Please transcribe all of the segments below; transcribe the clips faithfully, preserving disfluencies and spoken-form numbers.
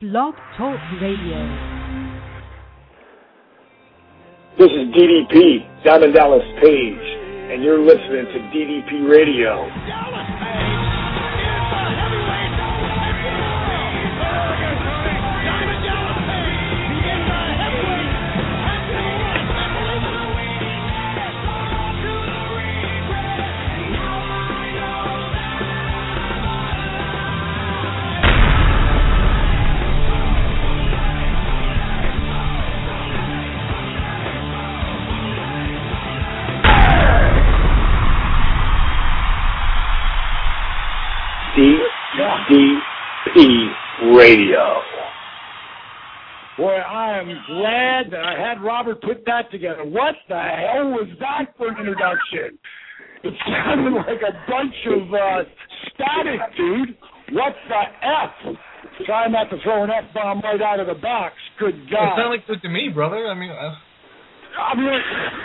Blog Talk Radio. This is D D P, Diamond Dallas Page, and you're listening to D D P Radio. D D P Radio. Boy, I am glad that I had Robert put that together. What the hell was that for an introduction? It sounded like a bunch of uh, static, dude. What the F? Try not to throw an F-bomb right out of the box. Good God. It sounded like that to me, brother. I mean... Uh... I mean,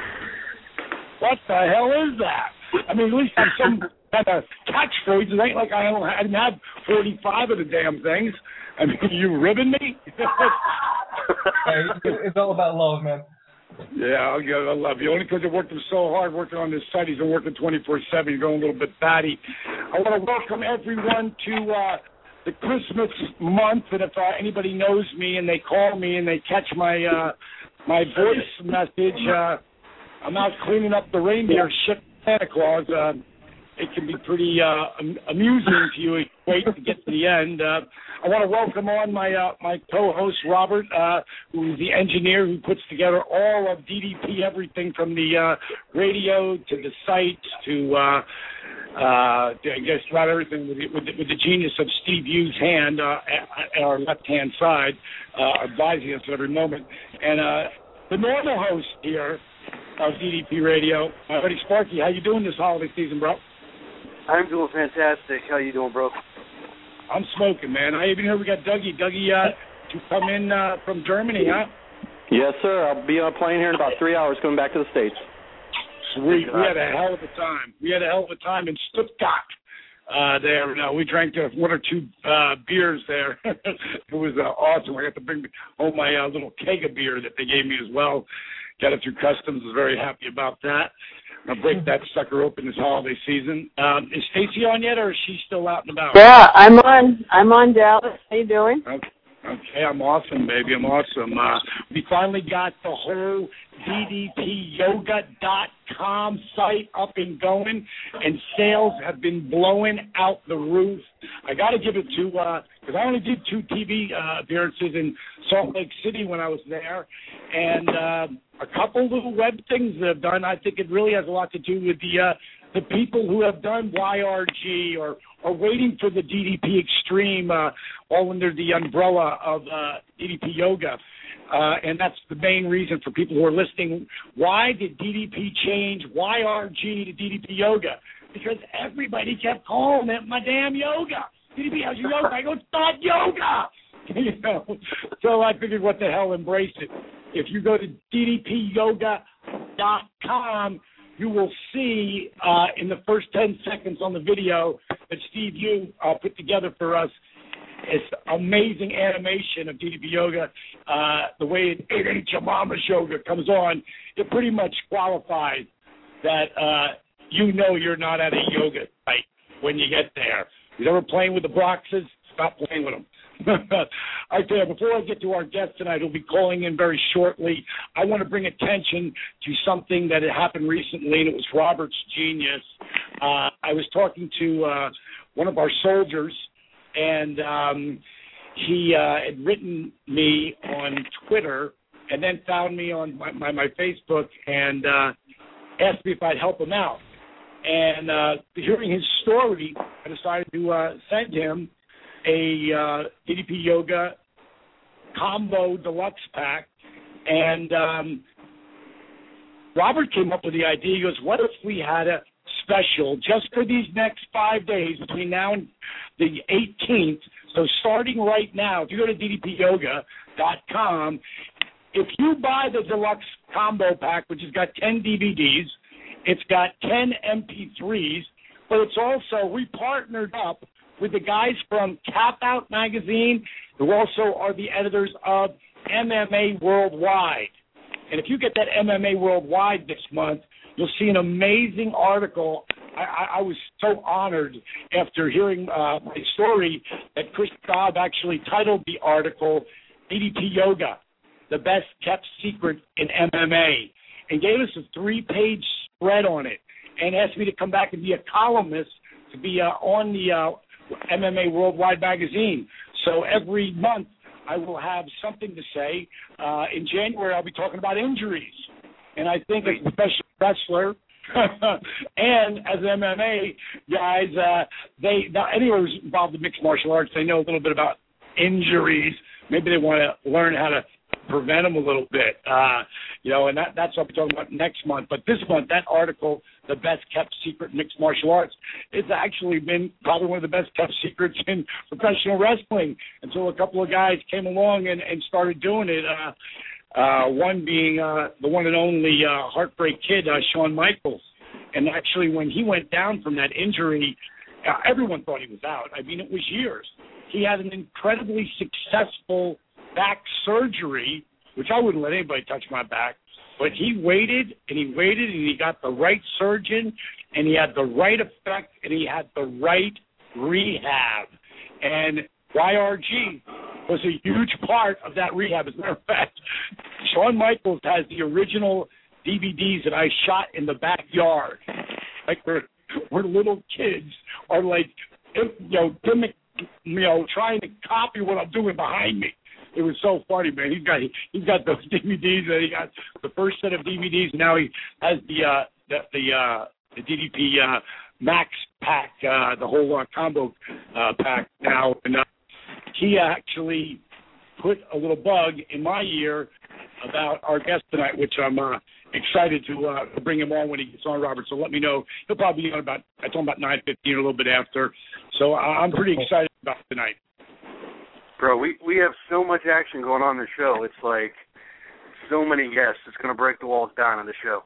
what the hell is that? I mean, at least I'm some... kind of catchphrase. It ain't like I don't I didn't have forty-five of the damn things. I mean, you ribbing me? Hey, it's all about love, man. Yeah, I'll, I love you. Only because you're working so hard, working on this site. He's been working twenty-four seven. You're going a little bit batty. I want to welcome everyone to uh, the Christmas month. And if uh, anybody knows me and they call me and they catch my uh, my voice message, uh, I'm out cleaning up the reindeer shit Santa Claus. Uh, It can be pretty uh, amusing to you. Wait to get to the end. Uh, I want to welcome on my uh, my co-host Robert, uh, who's the engineer who puts together all of D D P, everything from the uh, radio to the site to uh, uh, I guess about everything with the, with the, with the genius of Steve Yu's hand uh, at our left-hand side, uh, advising us at every moment. And uh, the normal host here of D D P Radio, my buddy Sparky. How you doing this holiday season, bro? I'm doing fantastic. How you doing, bro? I'm smoking, man. I even heard we got Dougie. Dougie, uh, to come in uh, from Germany, huh? Yes, sir. I'll be on a plane here in about three hours coming back to the States. Sweet. We had a hell of a time. We had a hell of a time in Stuttgart. Uh, there, uh, we drank uh, one or two uh, beers there. It was uh, awesome. I got to bring home my uh, little keg of beer that they gave me as well. Got it through customs. Was very happy about that. I'll break that sucker open this holiday season. Um, is Stacy on yet, or is she still out and about? Yeah, I'm on. I'm on, Dallas. How you doing? Okay, okay I'm awesome, baby. I'm awesome. Uh, we finally got the whole D D P yoga dot com site up and going, and sales have been blowing out the roof. I got to give it to, because uh, I only did two T V uh, appearances in Salt Lake City when I was there, and uh, a couple little web things that I've done. I think it really has a lot to do with the uh, the people who have done Y R G or, or waiting for the D D P Extreme, uh, all under the umbrella of uh, D D P Yoga. Uh, and that's the main reason for people who are listening. Why did D D P change Y R G to D D P Yoga? Because everybody kept calling it my damn yoga. D D P, how's your yoga? I go, it's not yoga. You know, so I figured, what the hell, embrace it. If you go to D D P yoga dot com, you will see uh, in the first ten seconds on the video that Steve Yu uh, put together for us. It's amazing animation of D D P Yoga. Uh, the way it ain't your mama's yoga comes on, it pretty much qualifies that uh, you know you're not at a yoga site when you get there. If you're ever playing with the Broxes, stop playing with them. I tell you, before I get to our guest tonight, who'll be calling in very shortly, I want to bring attention to something that had happened recently, and it was Robert's genius. Uh, I was talking to uh, one of our soldiers, and um, he uh, had written me on Twitter and then found me on my, my, my Facebook and uh, asked me if I'd help him out. And uh, hearing his story, I decided to uh, send him a uh, D D P Yoga combo deluxe pack. And um, Robert came up with the idea. He goes, what if we had a special just for these next five days between now and the eighteenth? So starting right now, if you go to D D P yoga dot com, if you buy the deluxe combo pack, which has got ten D V Ds, it's got ten M P threes, but it's also, we partnered up with the guys from Tap Out Magazine, who also are the editors of M M A Worldwide. And if you get that M M A Worldwide this month, you'll see an amazing article. I, I, I was so honored after hearing uh, my story that Chris Dobb actually titled the article D D P Yoga, the best kept secret in M M A, and gave us a three-page spread on it and asked me to come back and be a columnist to be uh, on the uh, M M A Worldwide magazine. So every month I will have something to say. Uh, in January I'll be talking about injuries. And I think as a professional wrestler and as M M A guys, uh, they now anyone who's involved in mixed martial arts, they know a little bit about injuries. Maybe they want to learn how to prevent them a little bit, uh, you know, and that, that's what we're talking about next month. But this month, that article, The Best Kept Secret in Mixed Martial Arts, it's actually been probably one of the best kept secrets in professional wrestling until a couple of guys came along and, and started doing it, uh, uh, one being uh, the one and only uh, Heartbreak Kid, uh, Shawn Michaels. And actually, when he went down from that injury, uh, everyone thought he was out. I mean, it was years. He had an incredibly successful back surgery, which I wouldn't let anybody touch my back, but he waited and he waited and he got the right surgeon and he had the right effect and he had the right rehab. And Y R G was a huge part of that rehab. As a matter of fact, Shawn Michaels has the original D V Ds that I shot in the backyard. Like we're, we're little kids are like, you know, gimmick, you know, trying to copy what I'm doing behind me. It was so funny, man. He's got he's got those D V Ds. And he got the first set of D V Ds. And now he has the uh, the the, uh, the D D P uh, Max pack, uh, the whole uh, combo uh, pack now. And uh, he actually put a little bug in my ear about our guest tonight, which I'm uh, excited to, uh, to bring him on when he gets on, Robert. So let me know. He'll probably be on about I told him about nine fifteen, a little bit after. So uh, I'm pretty excited about tonight. Bro, we, we have so much action going on in the show. It's like so many guests. It's going to break the walls down on the show.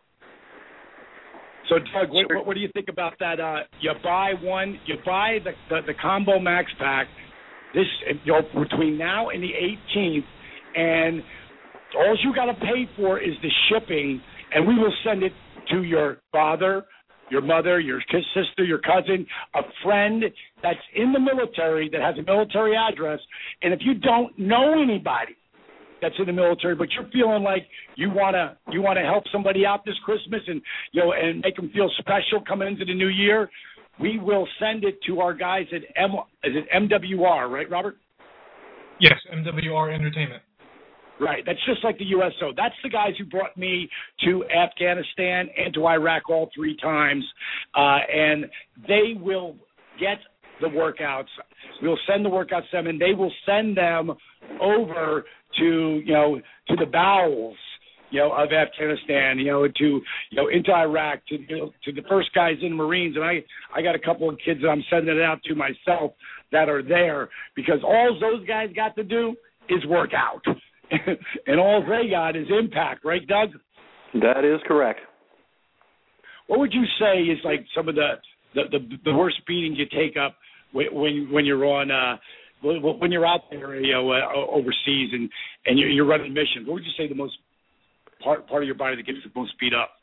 So, Doug, what, what, what do you think about that? Uh, you buy one, you buy the, the, the Combo Max Pack this you know, between now and the eighteenth, and all you got to pay for is the shipping, and we will send it to your father, your mother, your sister, your cousin, a friend that's in the military that has a military address. And if you don't know anybody that's in the military, but you're feeling like you wanna you wanna help somebody out this Christmas and you know and make them feel special coming into the new year, we will send it to our guys at M. Is it M W R, right, Robert? Yes, M W R Entertainment. Right, that's just like the U S O. That's the guys who brought me to Afghanistan and to Iraq all three times, uh, and they will get the workouts. We'll send the workouts to them, and they will send them over to you know to the bowels, you know, of Afghanistan, you know, to you know into Iraq, to you know, to the first guys in Marines, and I I got a couple of kids that I'm sending it out to myself that are there because all those guys got to do is work out. And all they got is impact, right, Doug? That is correct. What would you say is like some of the the, the, the worst beatings you take up when when you're on uh, when you're out there, you know, uh, overseas and and you're, you're running missions? What would you say the most part part of your body that gets the most beat up?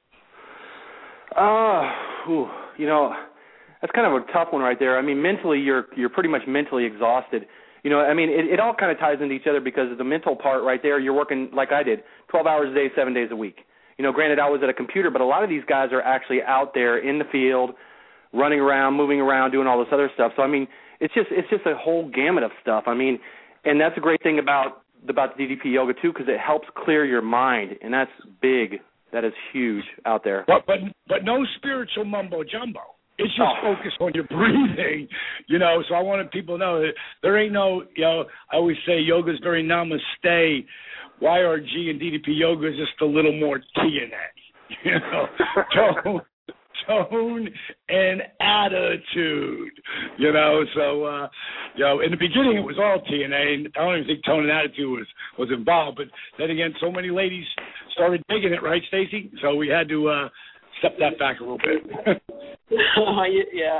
Uh, ooh, you know, that's kind of a tough one right there. I mean, mentally, you're you're pretty much mentally exhausted. You know, I mean, it, it all kind of ties into each other because the mental part right there, you're working like I did, twelve hours a day, seven days a week. You know, granted, I was at a computer, but a lot of these guys are actually out there in the field, running around, moving around, doing all this other stuff. So, I mean, it's just it's just a whole gamut of stuff. I mean, and that's a great thing about, about the D D P Yoga, too, because it helps clear your mind, and that's big. That is huge out there. But but, but no spiritual mumbo-jumbo. It's just oh. focus on your breathing, you know. So I wanted people to know that there ain't no, you know, I always say yoga's very namaste. Y R G and D D P yoga is just a little more T in it, you know. tone, tone and attitude, you know. So, uh, you know, in the beginning it was all T N A, and I don't even think tone and attitude was, was involved. But then again, so many ladies started digging it, right, Stacy? So we had to uh, step that back a little bit. Oh, yeah.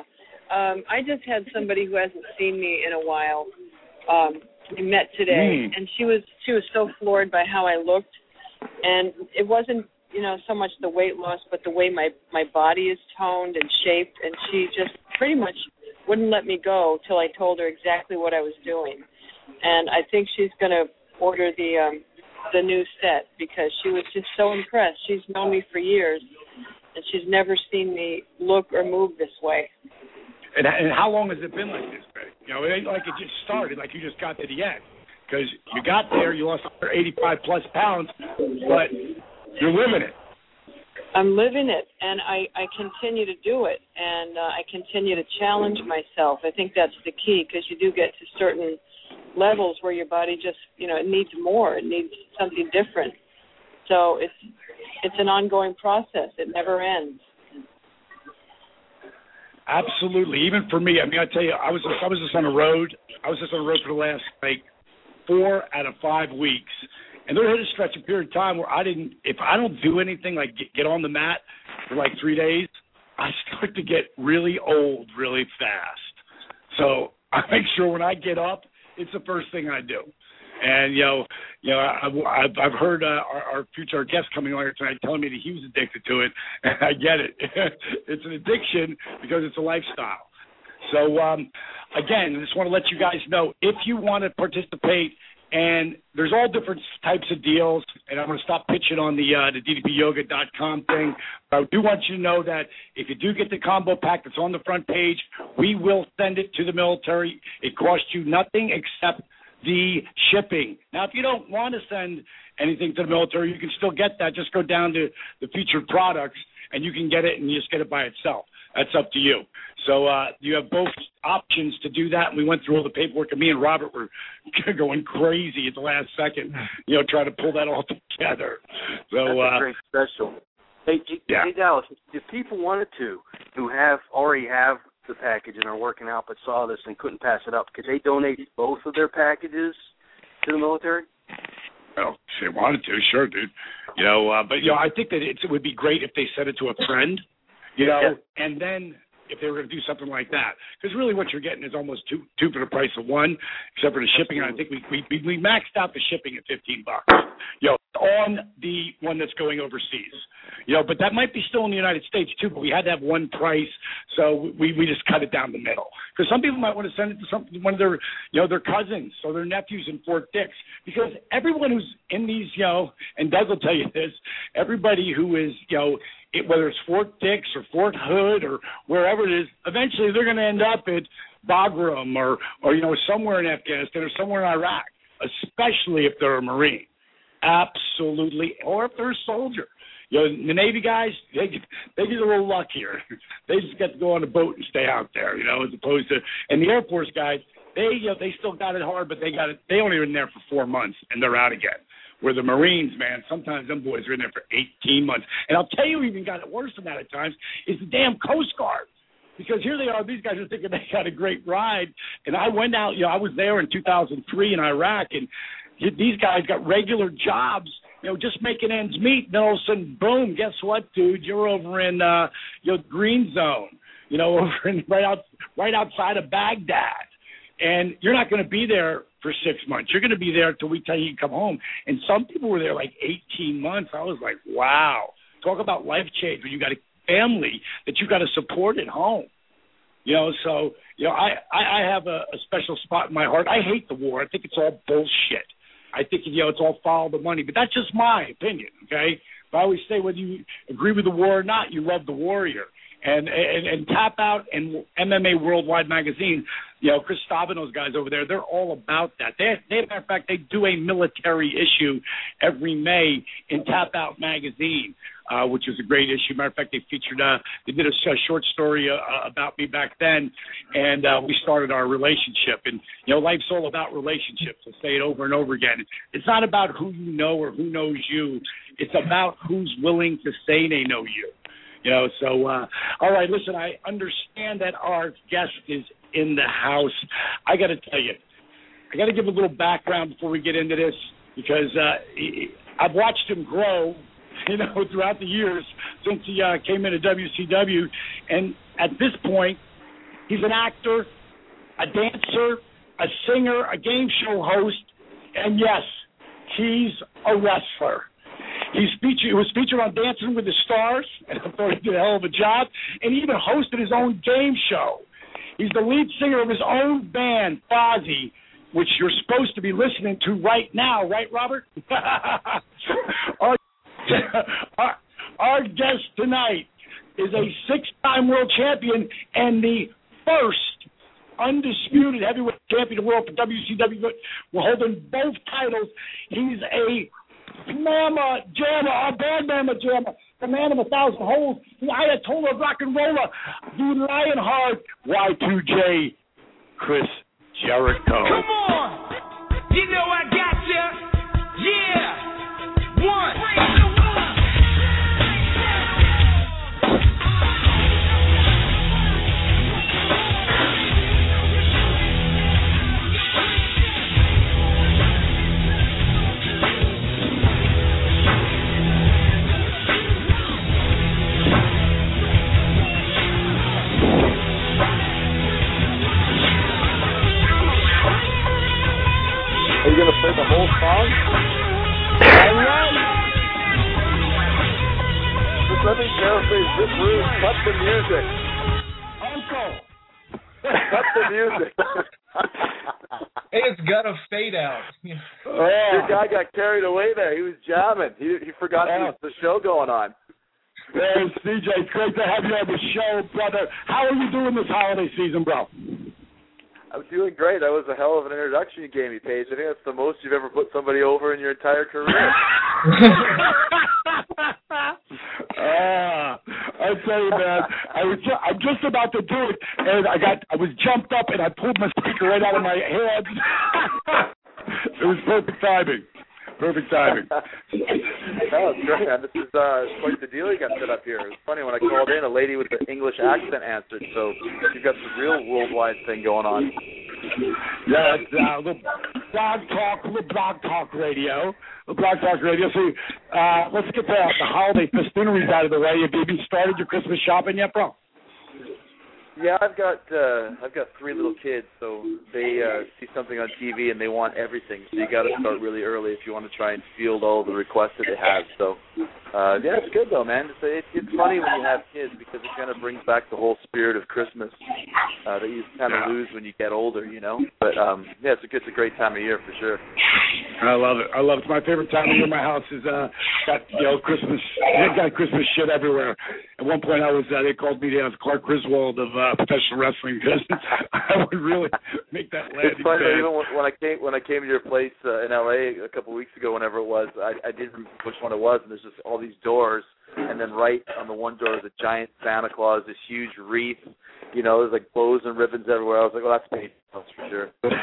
Um, I just had somebody who hasn't seen me in a while. Um, we met today, Mm. and she was she was so floored by how I looked, and it wasn't, you know, so much the weight loss, but the way my my body is toned and shaped, and she just pretty much wouldn't let me go till I told her exactly what I was doing. And I think she's going to order the um, the new set because she was just so impressed. She's known me for years, and she's never seen me look or move this way. And, and how long has it been like this, Betty? You know, it ain't like it just started, like you just got to the end. Because you got there, you lost eighty-five plus pounds, but you're living it. I'm living it, and I, I continue to do it, and uh, I continue to challenge myself. I think that's the key, because you do get to certain levels where your body just, you know, it needs more. It needs something different. So it's it's an ongoing process. It never ends. Absolutely. Even for me, I mean, I tell you, I was just, I was just on the road. I was just on the road for the last, like, four out of five weeks. And there hit a stretch of period of time where I didn't, if I don't do anything like get, get on the mat for like three days, I start to get really old really fast. So I make sure when I get up, it's the first thing I do. And, you know, you know, I, I've, I've heard uh, our, our future guest coming on here tonight telling me that he was addicted to it, and I get it. It's an addiction because it's a lifestyle. So, um, again, I just want to let you guys know, if you want to participate, and there's all different types of deals, and I'm going to stop pitching on the uh, the D D P yoga dot com thing. But I do want you to know that if you do get the combo pack that's on the front page, we will send it to the military. It costs you nothing except the shipping. Now, if you don't want to send anything to the military, you can still get that. Just go down to the featured products, and you can get it, and you just get it by itself. That's up to you. So uh, you have both options to do that. And we went through all the paperwork, and me and Robert were going crazy at the last second, you know, trying to pull that all together. So That's a uh, great special. Hey, G- yeah. hey, Dallas, if people wanted to, who have already have the package and are working out but saw this and couldn't pass it up, could they donate both of their packages to the military? Well, if they wanted to, sure, dude. You know, uh, but, you know, I think that it's, it would be great if they sent it to a friend, you know, yeah. and then if they were going to do something like that. Because really what you're getting is almost two two for the price of one, except for the shipping. And I think we, we we maxed out the shipping at fifteen bucks, you know, on the one that's going overseas. You know, but that might be still in the United States, too, but we had to have one price, so we, we just cut it down the middle. Because some people might want to send it to some, one of their, you know, their cousins or their nephews in Fort Dix. Because everyone who's in these, you know, and Doug will tell you this, everybody who is, you know, it, whether it's Fort Dix or Fort Hood or wherever it is, eventually they're going to end up at Bagram or, or, you know, somewhere in Afghanistan or somewhere in Iraq, especially if they're a Marine. Absolutely. Or if they're a soldier. You know, the Navy guys, they get, they get a little luckier. They just get to go on a boat and stay out there, you know, as opposed to, and the Air Force guys, they, you know, they still got it hard, but they got it, they only were in there for four months and they're out again. Where the Marines, man, sometimes them boys are in there for eighteen months. And I'll tell you who even got it worse than that at times is the damn Coast Guard. Because here they are, these guys are thinking they got a great ride. And I went out, you know, I was there in two thousand three in Iraq, and these guys got regular jobs, you know, just making ends meet. And then all of a sudden, boom, guess what, dude? You're over in, uh, you know, Green Zone, you know, over in right out, right outside of Baghdad. And you're not going to be there for six months. You're going to be there until we tell you you come home. And some people were there like eighteen months. I was like, wow. Talk about life change when you got a family that you got to support at home. You know, so, you know, I, I, I have a, a special spot in my heart. I hate the war. I think it's all bullshit. I think, you know, it's all follow the money. But that's just my opinion, okay? But I always say whether you agree with the war or not, you love the warrior. And, and and Tap Out and M M A Worldwide magazine, you know, Chris Staub and those guys over there, they're all about that. They, they, matter of fact, they do a military issue every May in Tap Out magazine, uh, which is a great issue. Matter of fact, they featured, uh, they did a, a short story uh, about me back then, and uh, we started our relationship. And, you know, life's all about relationships. I say it over and over again. It's not about who you know or who knows you. It's about who's willing to say they know you. You know, so, uh, all right, listen, I understand that our guest is in the house. I got to tell you, I got to give a little background before we get into this because uh, he, I've watched him grow, you know, throughout the years since he uh, came into W C W. And at this point, He's an actor, a dancer, a singer, a game show host, and yes, he's a wrestler. He's featured, he was featured on Dancing with the Stars, and I thought he did a hell of a job, and he even hosted his own game show. He's the lead singer of his own band, Fozzy, which you're supposed to be listening to right now, right, Robert? our, our, our guest tonight is a six-time world champion and the first undisputed heavyweight champion of the world for W C W. We're holding both titles. He's a Mama Jammer, a bad Mama Jammer, the man of a thousand holes, the Ayatollah of rock and roller, the Lionheart, Y two J, Chris Jericho. Come on, you know I got ya. Yeah, one. Are you going to play the whole song? All right. Just let me paraphrase this room. Cut the music. Uncle. Cut the music. Hey, it's got to fade out. Oh. Your guy got carried away there. He was jamming. He, he forgot yeah. the show going on. Hey, C J, it's great to have you on the show, brother. How are you doing this holiday season, bro? I'm doing great. That was a hell of an introduction you gave me, Paige. I think that's the most you've ever put somebody over in your entire career. uh, I tell you, man, I was ju- I'm just about to do it, and I got I was jumped up, and I pulled my speaker right out of my hand. It was perfect timing. Perfect timing. Oh, it's great, man. This is uh, quite the deal you got set up here. It's funny, when I called in, a lady with an English accent answered, so you've got the real worldwide thing going on. Yeah, it's uh, little blog talk, little blog talk radio. Little blog talk radio. So uh, let's get the, the holiday festivities out of the way. Have you even started your Christmas shopping yet, bro? Yeah, I've got uh, I've got three little kids, so they uh, see something on T V and they want everything. So you got to start really early if you want to try and field all the requests that they have. So uh, yeah, it's good though, man. It's, it's it's funny when you have kids because it kind of brings back the whole spirit of Christmas uh, that you kind of lose when you get older, you know. But um, yeah, it's a it's a great time of year for sure. I love it. I love it. It's my favorite time of year. My house is uh, got you know Christmas. They got Christmas shit everywhere. At one point, I was uh, they called me the Clark Griswold of uh, professional wrestling because I would really make that landing. It's funny though, even when I came when I came to your place uh, in L A a couple of weeks ago, whenever it was, I, I didn't remember which one it was, and there's just all these doors, and then right on the one door is a giant Santa Claus, this huge wreath. You know, there's like bows and ribbons everywhere. I was like, well, that's Paige House for sure.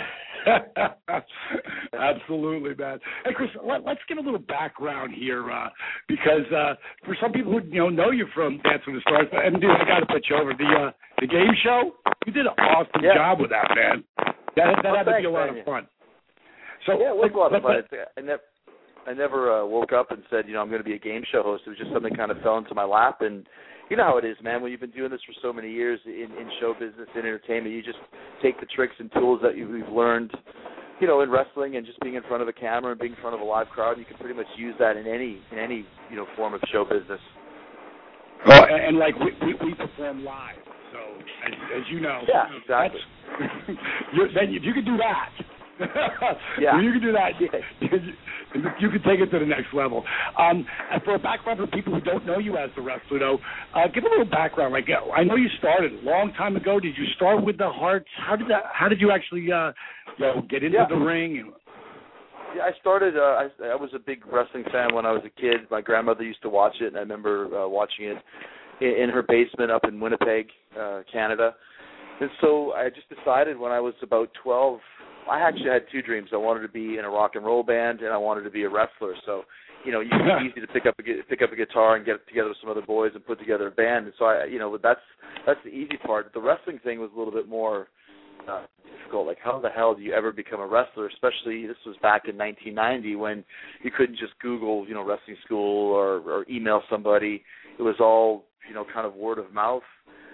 Absolutely, man. Hey, Chris, let, let's get a little background here uh, because uh, for some people who you know know you from Dancing with the Stars, and dude, I got to put you over the uh, the game show. You did an awesome yeah. job with that, man. That, that well, had to thanks, be a lot man. of fun. So yeah, it was a lot of fun. Let, I never, I never uh, woke up and said, you know, I'm going to be a game show host. It was just something that kind of fell into my lap, and you know how it is, man. When you've been doing this for so many years in, in show business, in entertainment, you just take the tricks and tools that you've learned, you know, in wrestling and just being in front of a camera and being in front of a live crowd. And you can pretty much use that in any in any you know form of show business. Oh, and, and like we, we, we perform live, so as, as you know, yeah, exactly. you're, then if you can do that, yeah, if you can do that. You, you can take it to the next level. Um, and for a background for people who don't know you as the wrestler, though, uh, give a little background. Like, I know you started a long time ago. Did you start with the Hearts? How did that? How did you actually, uh, you know, get into yeah. the ring? And... Yeah, I started. Uh, I, I was a big wrestling fan when I was a kid. My grandmother used to watch it, and I remember uh, watching it in, in her basement up in Winnipeg, uh, Canada. And so I just decided when I was about twelve. I actually had two dreams. I wanted to be in a rock and roll band, and I wanted to be a wrestler. So, you know, it's easy to pick up a pick up a guitar and get together with some other boys and put together a band. And so, I, you know, that's that's the easy part. The wrestling thing was a little bit more uh, difficult. Like, how the hell do you ever become a wrestler? Especially this was back in nineteen ninety when you couldn't just Google, you know, wrestling school or, or email somebody. It was all, you know, kind of word of mouth.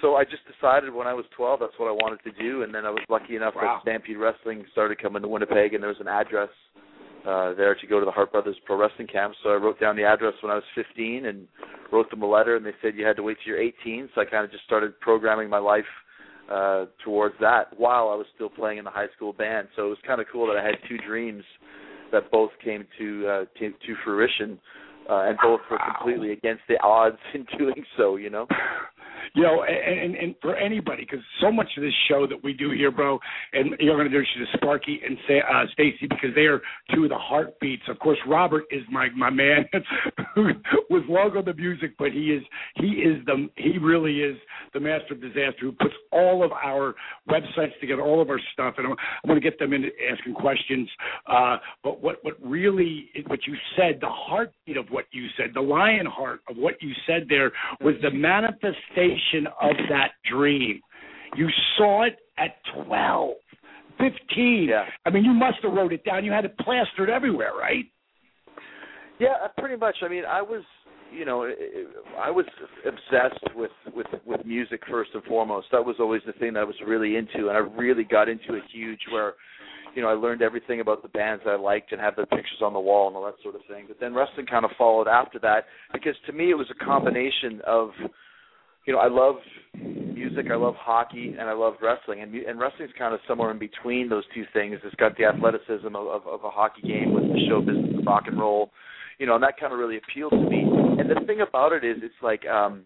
so I just decided when I was twelve that's what I wanted to do, and then I was lucky enough Wow. that Stampede Wrestling started coming to Winnipeg, and there was an address uh, there to go to the Hart Brothers Pro Wrestling Camp. So I wrote down the address when I was fifteen and wrote them a letter, and they said you had to wait till you're eighteen. So I kind of just started programming my life uh, towards that while I was still playing in the high school band. So it was kind of cool that I had two dreams that both came to uh, to, to fruition, uh, and both were completely against the odds in doing so, you know. You know, and, and, and for anybody, because so much of this show that we do here, bro, and you're going to do to Sparky and uh, Stacy, because they are two of the heartbeats. Of course, Robert is my my man, who was long on the music, but he is he is the he really is the master of disaster, who puts all of our websites together, all of our stuff, and I'm, I'm going to get them into asking questions. Uh, but what what really what you said, the heartbeat of what you said, the lion heart of what you said there was the manifestation of that dream. You saw it at twelve, fifteen. Yeah. I mean, you must have wrote it down. You had it plastered everywhere, right? Yeah, pretty much. I mean, I was, you know, I was obsessed with, with, with music first and foremost. That was always the thing that I was really into, and I really got into it huge where, you know, I learned everything about the bands I liked and had their pictures on the wall and all that sort of thing. But then wrestling kind of followed after that, because to me it was a combination of, you know, I love music, I love hockey, and I love wrestling. And, and wrestling's kind of somewhere in between those two things. It's got the athleticism of, of, of a hockey game with the show business of rock and roll, you know, and that kind of really appealed to me. And the thing about it is, it's like, um,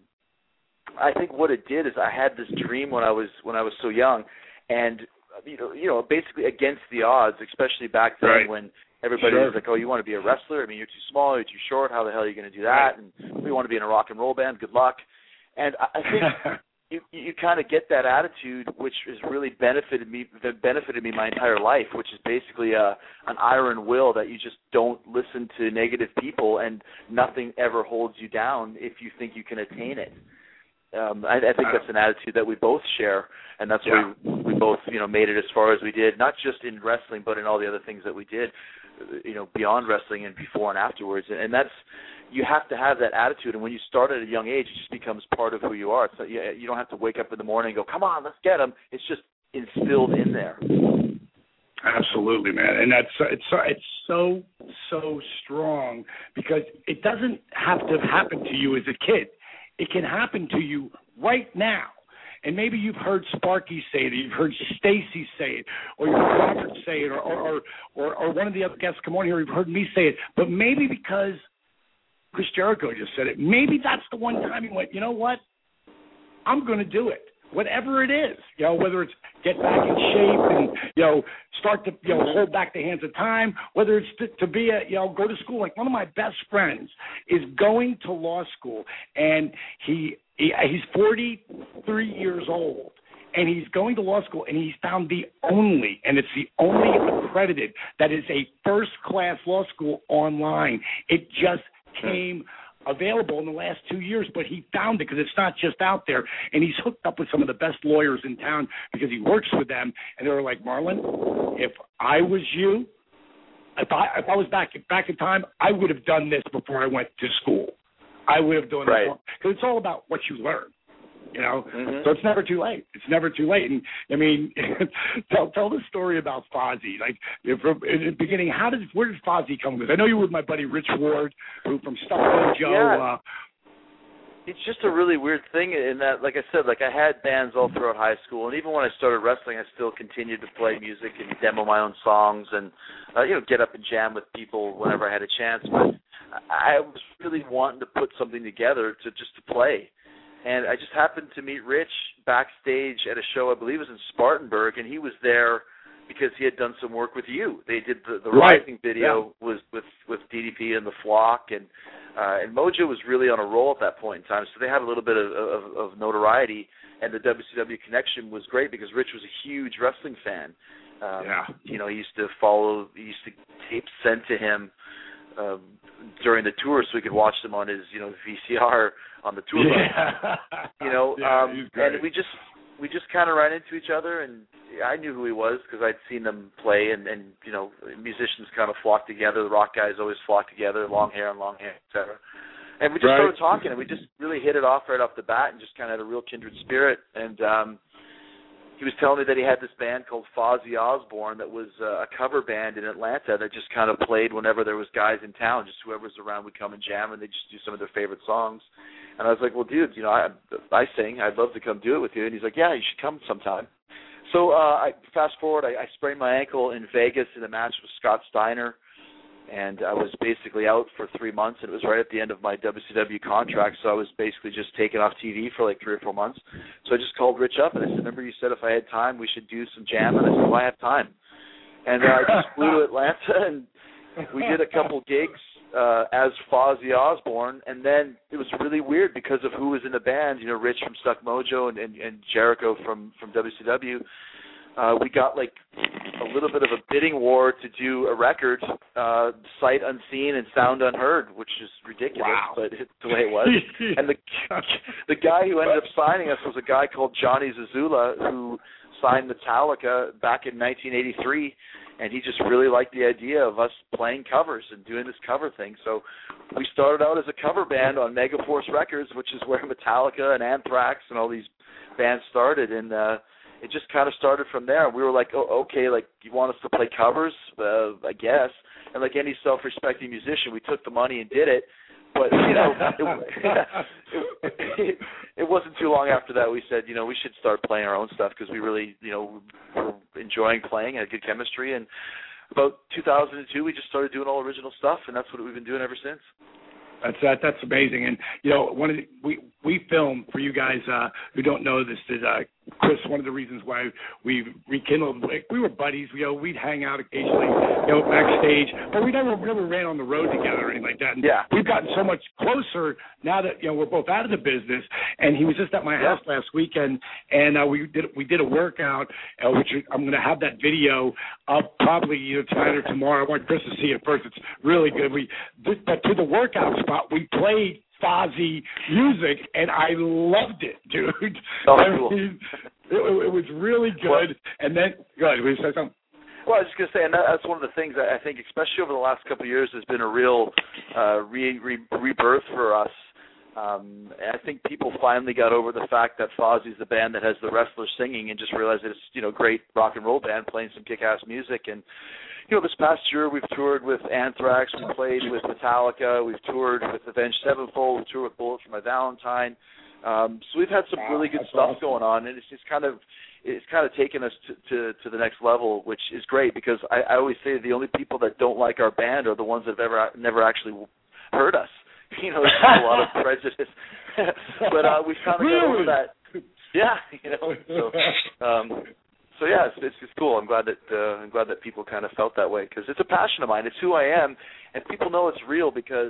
I think what it did is I had this dream when I was when I was so young, and you know, you know, basically against the odds, especially back then right. when everybody sure. was like, "Oh, you want to be a wrestler? I mean, you're too small, you're too short. How the hell are you going to do that?" And we want to be in a rock and roll band. Good luck. And I think you you kind of get that attitude, which has really benefited me benefited me my entire life, which is basically a an iron will that you just don't listen to negative people, and nothing ever holds you down if you think you can attain it. Um, I, I think that's an attitude that we both share, and that's yeah. why we, we both, you know, made it as far as we did, not just in wrestling, but in all the other things that we did, you know, beyond wrestling and before and afterwards. And that's, you have to have that attitude, and when you start at a young age, it just becomes part of who you are. So you, you don't have to wake up in the morning and go, "Come on, let's get them." It's just instilled in there. Absolutely, man, and that's it's so, it's so so strong, because it doesn't have to happen to you as a kid. It can happen to you right now. And maybe you've heard Sparky say it, or you've heard Stacy say it, or you've heard Robert say it, or or, or or one of the other guests come on here, you've heard me say it. But maybe because Chris Jericho just said it, maybe that's the one time you went, you know what? I'm going to do it. Whatever it is, you know, whether it's get back in shape and, you know, start to, you know, hold back the hands of time, whether it's to, to be a, you know, go to school. Like one of my best friends is going to law school, and he, he he's forty-three years old, and he's going to law school, and he's found the only, and it's the only accredited, that is a first-class law school online. It just came available in the last two years, but he found it because it's not just out there, and he's hooked up with some of the best lawyers in town because he works with them, and they were like, "Marlon, if I was you, if I if I was back back in time, I would have done this before I went to school. I would have done right. it because it's all about what you learn." You know, mm-hmm. so it's never too late. It's never too late. And I mean, tell tell the story about Fozzy. Like from in the beginning, how did where did Fozzy come with? I know you were with my buddy Rich Ward, who from Stuff Mojo. Yeah. Uh, it's just a really weird thing in that, like I said, like I had bands all throughout high school, and even when I started wrestling, I still continued to play music and demo my own songs, and uh, you know, get up and jam with people whenever I had a chance. But I was really wanting to put something together to just to play. And I just happened to meet Rich backstage at a show, I believe it was in Spartanburg, and he was there because he had done some work with you. They did the, the right. Rising video yeah. was with, with D D P and the Flock, and uh, and Mojo was really on a roll at that point in time, so they had a little bit of, of, of notoriety, and the W C W connection was great because Rich was a huge wrestling fan. Um, yeah. You know, he used to follow, he used to tape sent to him um, during the tour so he could watch them on his, you know, V C R on the tour yeah. bus. You know, yeah, um, and we just we just kind of ran into each other, and I knew who he was because I'd seen them play, and, and you know, musicians kind of flock together. The rock guys always flock together, long hair and long hair, et cetera. And we just right. started talking, and we just really hit it off right off the bat and just kind of had a real kindred spirit. And um, he was telling me that he had this band called Fozzy Osbourne that was uh, a cover band in Atlanta that just kind of played whenever there was guys in town. Just whoever's around would come and jam, and they'd just do some of their favorite songs. And I was like, well, dude, you know, I, I sing. I'd love to come do it with you. And he's like, yeah, you should come sometime. So uh, I fast forward, I, I sprained my ankle in Vegas in a match with Scott Steiner, and I was basically out for three months, and it was right at the end of my W C W contract, so I was basically just taken off T V for like three or four months. So I just called Rich up, and I said, remember you said if I had time, we should do some jam? And I said, well, I have time. And uh, I just flew to Atlanta, and we did a couple gigs uh, as Fozzy Osbourne, and then it was really weird because of who was in the band, you know, Rich from Stuck Mojo and, and, and Jericho from, from W C W. Uh, we got like a little bit of a bidding war to do a record, uh, sight unseen and sound unheard, which is ridiculous, wow. but it's the way it was. And the the guy who ended up signing us was a guy called Johnny Zazula, who signed Metallica back in nineteen eighty-three, and he just really liked the idea of us playing covers and doing this cover thing. So we started out as a cover band on Megaforce Records, which is where Metallica and Anthrax and all these bands started, and uh, it just kind of started from there. We were like, oh, okay, like, you want us to play covers? Uh, I guess. And like any self-respecting musician, we took the money and did it. But, you know, it, it, it, it wasn't too long after that we said, you know, we should start playing our own stuff because we really, you know, were enjoying playing, had good chemistry. And about two thousand two, we just started doing all original stuff, and that's what we've been doing ever since. That's that. That's amazing. And you know, one of the, we we film for you guys uh, who don't know this. Is uh, Chris? One of the reasons why we rekindled. We were buddies. You know, we'd hang out occasionally, you know, backstage, but we never we never ran on the road together or anything like that. And yeah. We've gotten so much closer now that you know we're both out of the business. And he was just at my house yeah. last weekend, and uh, we did we did a workout, uh, which I'm going to have that video up probably either tonight or tomorrow. I want Chris to see it first. It's really good. We but to the workout spot, we played Fozzy music, and I loved it, dude. Oh, I cool. mean, it, it was really good. Well, and then, go ahead, will you say something? Well, I was just going to say, and that, that's one of the things that I think, especially over the last couple of years, has been a real uh, re, re, rebirth for us. Um, and I think people finally got over the fact that Fozzy's the band that has the wrestlers singing and just realized that it's, you know, great rock and roll band playing some kick-ass music. And, you know, this past year we've toured with Anthrax, we played with Metallica, we've toured with Avenged Sevenfold, we toured with Bullet for My Valentine. Um, so we've had some wow, really good stuff awesome. going on, and it's just kind of it's kind of taken us to, to, to the next level, which is great because I, I always say the only people that don't like our band are the ones that have ever never actually heard us. You know, there's a lot of prejudice, but uh, we've kind of really? got over that. Yeah, you know. So, um, so yeah, it's, it's it's cool. I'm glad that uh, I'm glad that people kind of felt that way because it's a passion of mine. It's who I am, and people know it's real because,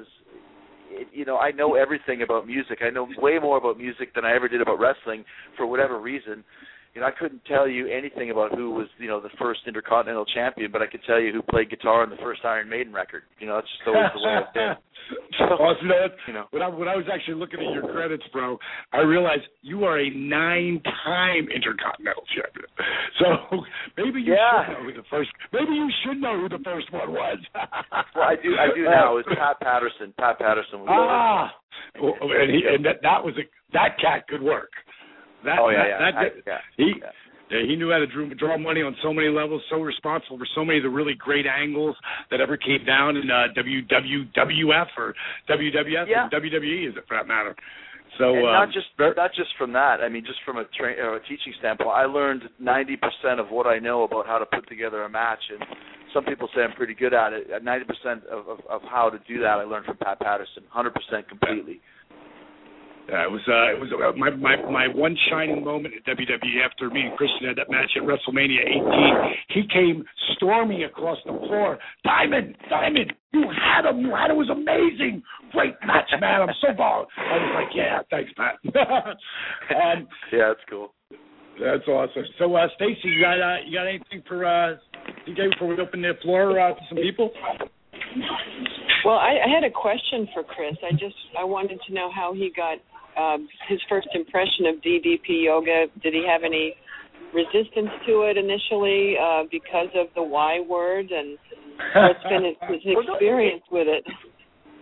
it, you know, I know everything about music. I know way more about music than I ever did about wrestling for whatever reason. You know, I couldn't tell you anything about who was, you know, the first Intercontinental Champion, but I could tell you who played guitar on the first Iron Maiden record. You know, that's just always the way I've been. So, well, you know, you know. When I, when I was actually looking at your credits, bro, I realized you are a nine-time Intercontinental Champion. So maybe you yeah. should know who the first. Maybe you should know who the first one was. Well, I do. I do now. It's Pat Patterson. Pat Patterson was ah, well, and, he, and that that was a that cat could work. That, oh yeah, that, yeah. That, I, yeah. He yeah. he knew how to draw, draw money on so many levels. So responsible for so many of the really great angles that ever came down in uh, W W F or W W F yeah. and W W E, is it for that matter? So and um, not just not just from that. I mean, just from a, tra- or a teaching standpoint, I learned ninety percent of what I know about how to put together a match, and some people say I'm pretty good at it. ninety percent of, of, of how to do that I learned from Pat Patterson, one hundred percent completely. Yeah, it was uh, it was uh, my, my my one shining moment at W W E after me and Christian had that match at WrestleMania eighteen. He came storming across the floor. Diamond, Diamond, you had him. You had him. It was amazing. Great match, man. I'm so bald. I was like, yeah, thanks, Pat. um, yeah, that's cool. That's awesome. So, uh, Stacy, you got uh, you got anything for uh, D J before we open the floor uh, to some people? Well, I, I had a question for Chris. I just I wanted to know how he got um, his first impression of D D P yoga. Did he have any resistance to it initially uh, because of the Y word, and what's been his, his experience with it?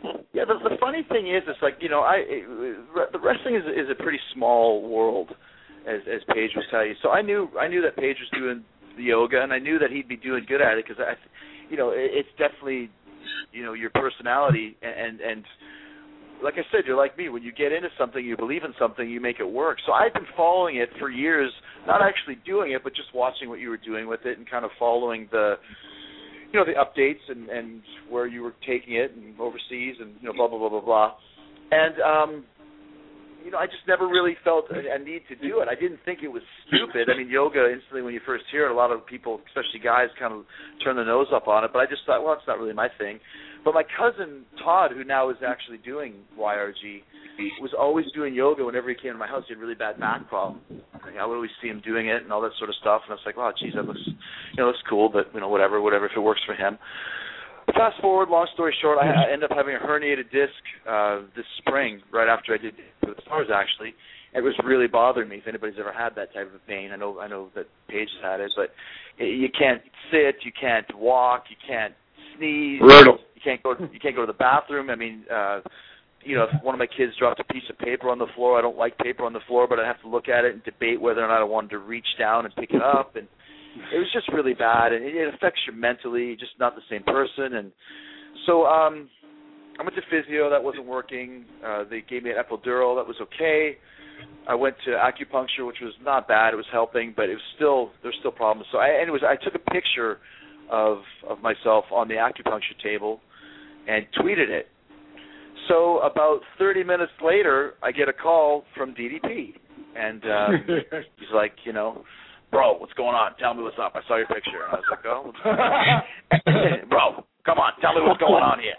Yeah, the, the funny thing is, it's like, you know, I it, the wrestling is is a pretty small world, as as Paige was telling you. So I knew I knew that Paige was doing the yoga, and I knew that he'd be doing good at it because I, you know, it, it's definitely, you know, your personality and and. Like I said, you're like me. When you get into something, you believe in something, you make it work. So I've been following it for years, not actually doing it, but just watching what you were doing with it and kind of following the, you know, the updates and, and where you were taking it and overseas and, you know, blah, blah, blah, blah, blah. And, um, you know, I just never really felt a, a need to do it. I didn't think it was stupid. I mean, yoga, instantly when you first hear it, a lot of people, especially guys, kind of turn their nose up on it. But I just thought, well, it's not really my thing. But my cousin, Todd, who now is actually doing Y R G, was always doing yoga whenever he came to my house. He had a really bad back problem. I would always see him doing it and all that sort of stuff. And I was like, wow, geez, that looks, you know, looks cool, but, you know, whatever, whatever, if it works for him. Fast forward, long story short, I, I ended up having a herniated disc uh, this spring, right after I did for the Stars, actually. It was really bothering me. If anybody's ever had that type of pain, I know I know that Paige has had it, but you can't sit, you can't walk, you can't sneeze. Brutal. You can't go. You can't go to the bathroom. I mean, uh, you know, if one of my kids dropped a piece of paper on the floor, I don't like paper on the floor, but I have to look at it and debate whether or not I wanted to reach down and pick it up. And it was just really bad, and it, it affects you mentally. Just not the same person. And so um, I went to physio. That wasn't working. Uh, they gave me an epidural. That was okay. I went to acupuncture, which was not bad. It was helping, but it was still there's still problems. So, I, anyways, I took a picture of of myself on the acupuncture table and tweeted it. So about thirty minutes later, I get a call from D D P, and uh, he's like, you know, bro, what's going on? Tell me what's up. I saw your picture. And I was like, oh, what's going on? Bro, come on, tell me what's going on here.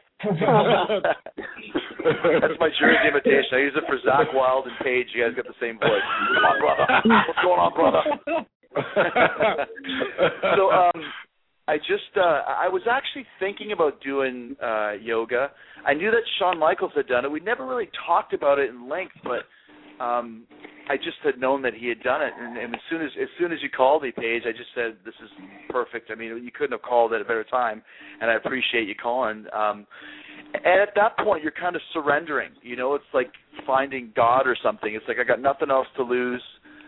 That's my Jersey imitation. I use it for Zach Wilde and Paige. You guys got the same voice. Come on, brother. What's going on, brother? so, um, I just, uh, I was actually thinking about doing uh, yoga. I knew that Shawn Michaels had done it. We never really talked about it in length, but um, I just had known that he had done it. And, and as soon as as soon as you called me, Paige, I just said, this is perfect. I mean, you couldn't have called at a better time, and I appreciate you calling. Um, and at that point, you're kind of surrendering. You know, it's like finding God or something. It's like I got nothing else to lose.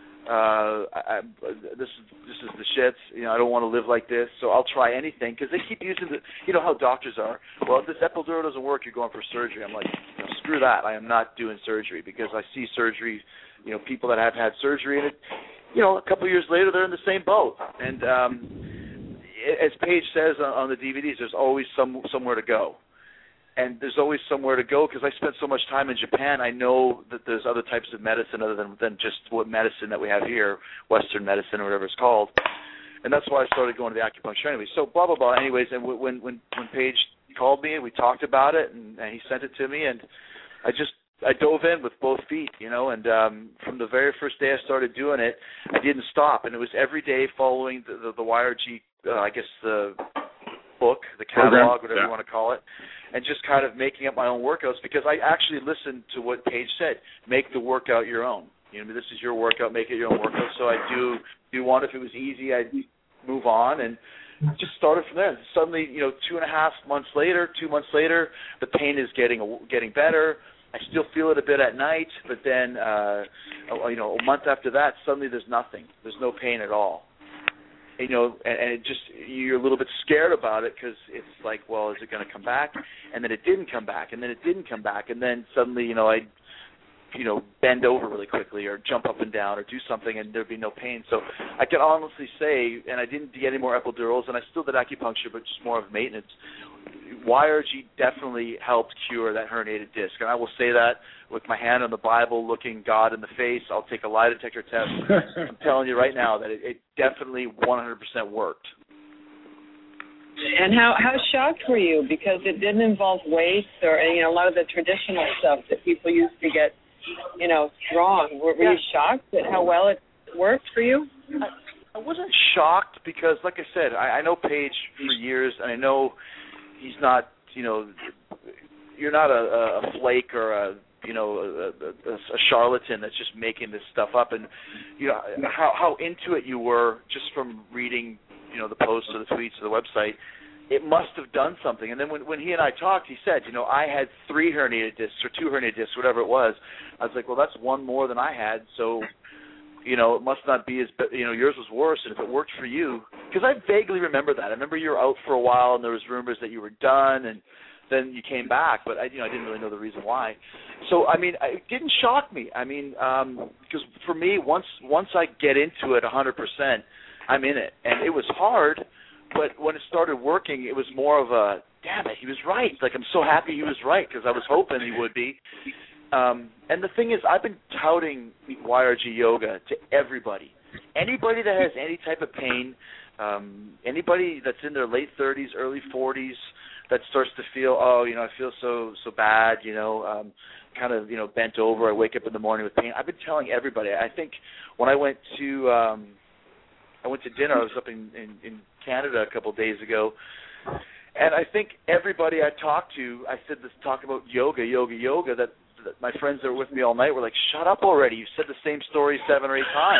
Uh, I, I, this is this is the shits. You know, I don't want to live like this, so I'll try anything because they keep using the. You know how doctors are. Well, if this epidural doesn't work, you're going for surgery. I'm like, you know, screw that. I am not doing surgery because I see surgery. You know, people that have had surgery, and it, you know, a couple of years later, they're in the same boat. And um, as Paige says on, on the D V Ds, there's always some somewhere to go. And there's always somewhere to go because I spent so much time in Japan. I know that there's other types of medicine other than, than just what medicine that we have here, Western medicine or whatever it's called. And that's why I started going to the acupuncture anyway. So blah, blah, blah. Anyways, and when when when Paige called me and we talked about it and, and he sent it to me, and I just I dove in with both feet, you know, and um, from the very first day I started doing it, I didn't stop. And it was every day following the, the, the Y R G, uh, I guess the book, the catalog, Program. whatever Yeah. you want to call it, and just kind of making up my own workouts because I actually listened to what Paige said, make the workout your own. You know, this is your workout, make it your own workout. So I do do one. If it was easy, I'd move on and just started from there. Suddenly, you know, two and a half months later, two months later, the pain is getting getting better. I still feel it a bit at night, but then, uh, you know, a month after that, suddenly there's nothing. There's no pain at all. You know, and, and it just, you're a little bit scared about it because it's like, well, is it going to come back? And then it didn't come back, and then it didn't come back, and then suddenly, you know, I'd, you know, bend over really quickly or jump up and down or do something and there'd be no pain. So I can honestly say, and I didn't get any more epidurals, and I still did acupuncture, but just more of maintenance. Y R G definitely helped cure that herniated disc, and I will say that with my hand on the Bible, looking God in the face. I'll take a lie detector test. I'm telling you right now that it, it definitely one hundred percent worked. And how how shocked were you? Because it didn't involve weights or, you know, a lot of the traditional stuff that people used to get, you know, strong. Were, were yeah. you shocked at how well it worked for you? I, I wasn't shocked because, like I said, I, I know Paige for years, and I know he's not, you know, you're not a, a flake or a, you know, a, a, a charlatan that's just making this stuff up. And, you know, how, how into it you were just from reading, you know, the posts or the tweets or the website, it must have done something. And then when when he and I talked, he said, you know, I had three herniated discs or two herniated discs, whatever it was. I was like, well, that's one more than I had, so, you know, it must not be as, you know, yours was worse. And if it worked for you, because I vaguely remember that. I remember you were out for a while, and there was rumors that you were done, and then you came back, but I, you know, I didn't really know the reason why. So, I mean, it didn't shock me. I mean, um, because for me, once once I get into it one hundred percent, I'm in it, and it was hard. But when it started working, it was more of a, damn it, he was right. Like, I'm so happy he was right because I was hoping he would be. Um, and the thing is, I've been touting Y R G Yoga to everybody. Anybody that has any type of pain, um, anybody that's in their late thirties, early forties, that starts to feel, oh, you know, I feel so so bad, you know, um, kind of, you know, bent over. I wake up in the morning with pain. I've been telling everybody. I think when I went to um, I went to dinner, I was up in, in, in Canada a couple of days ago, and I think everybody I talked to, I said this, talk about yoga, yoga, yoga, that, that my friends that were with me all night were like, shut up already. You've said the same story seven or eight times.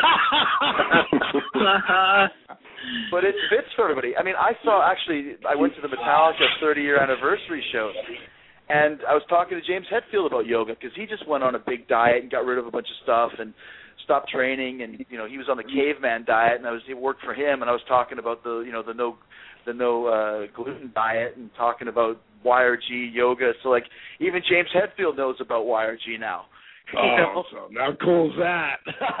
But it fits for everybody. I mean, I saw, actually, I went to the Metallica thirty-year anniversary show, and I was talking to James Hetfield about yoga because he just went on a big diet and got rid of a bunch of stuff and stopped training, and you know he was on the caveman diet, and I was it worked for him, and I was talking about the you know the no the no uh, gluten diet and talking about Y R G yoga. So like even James Hetfield knows about Y R G now. Oh, you know? So how cool is that?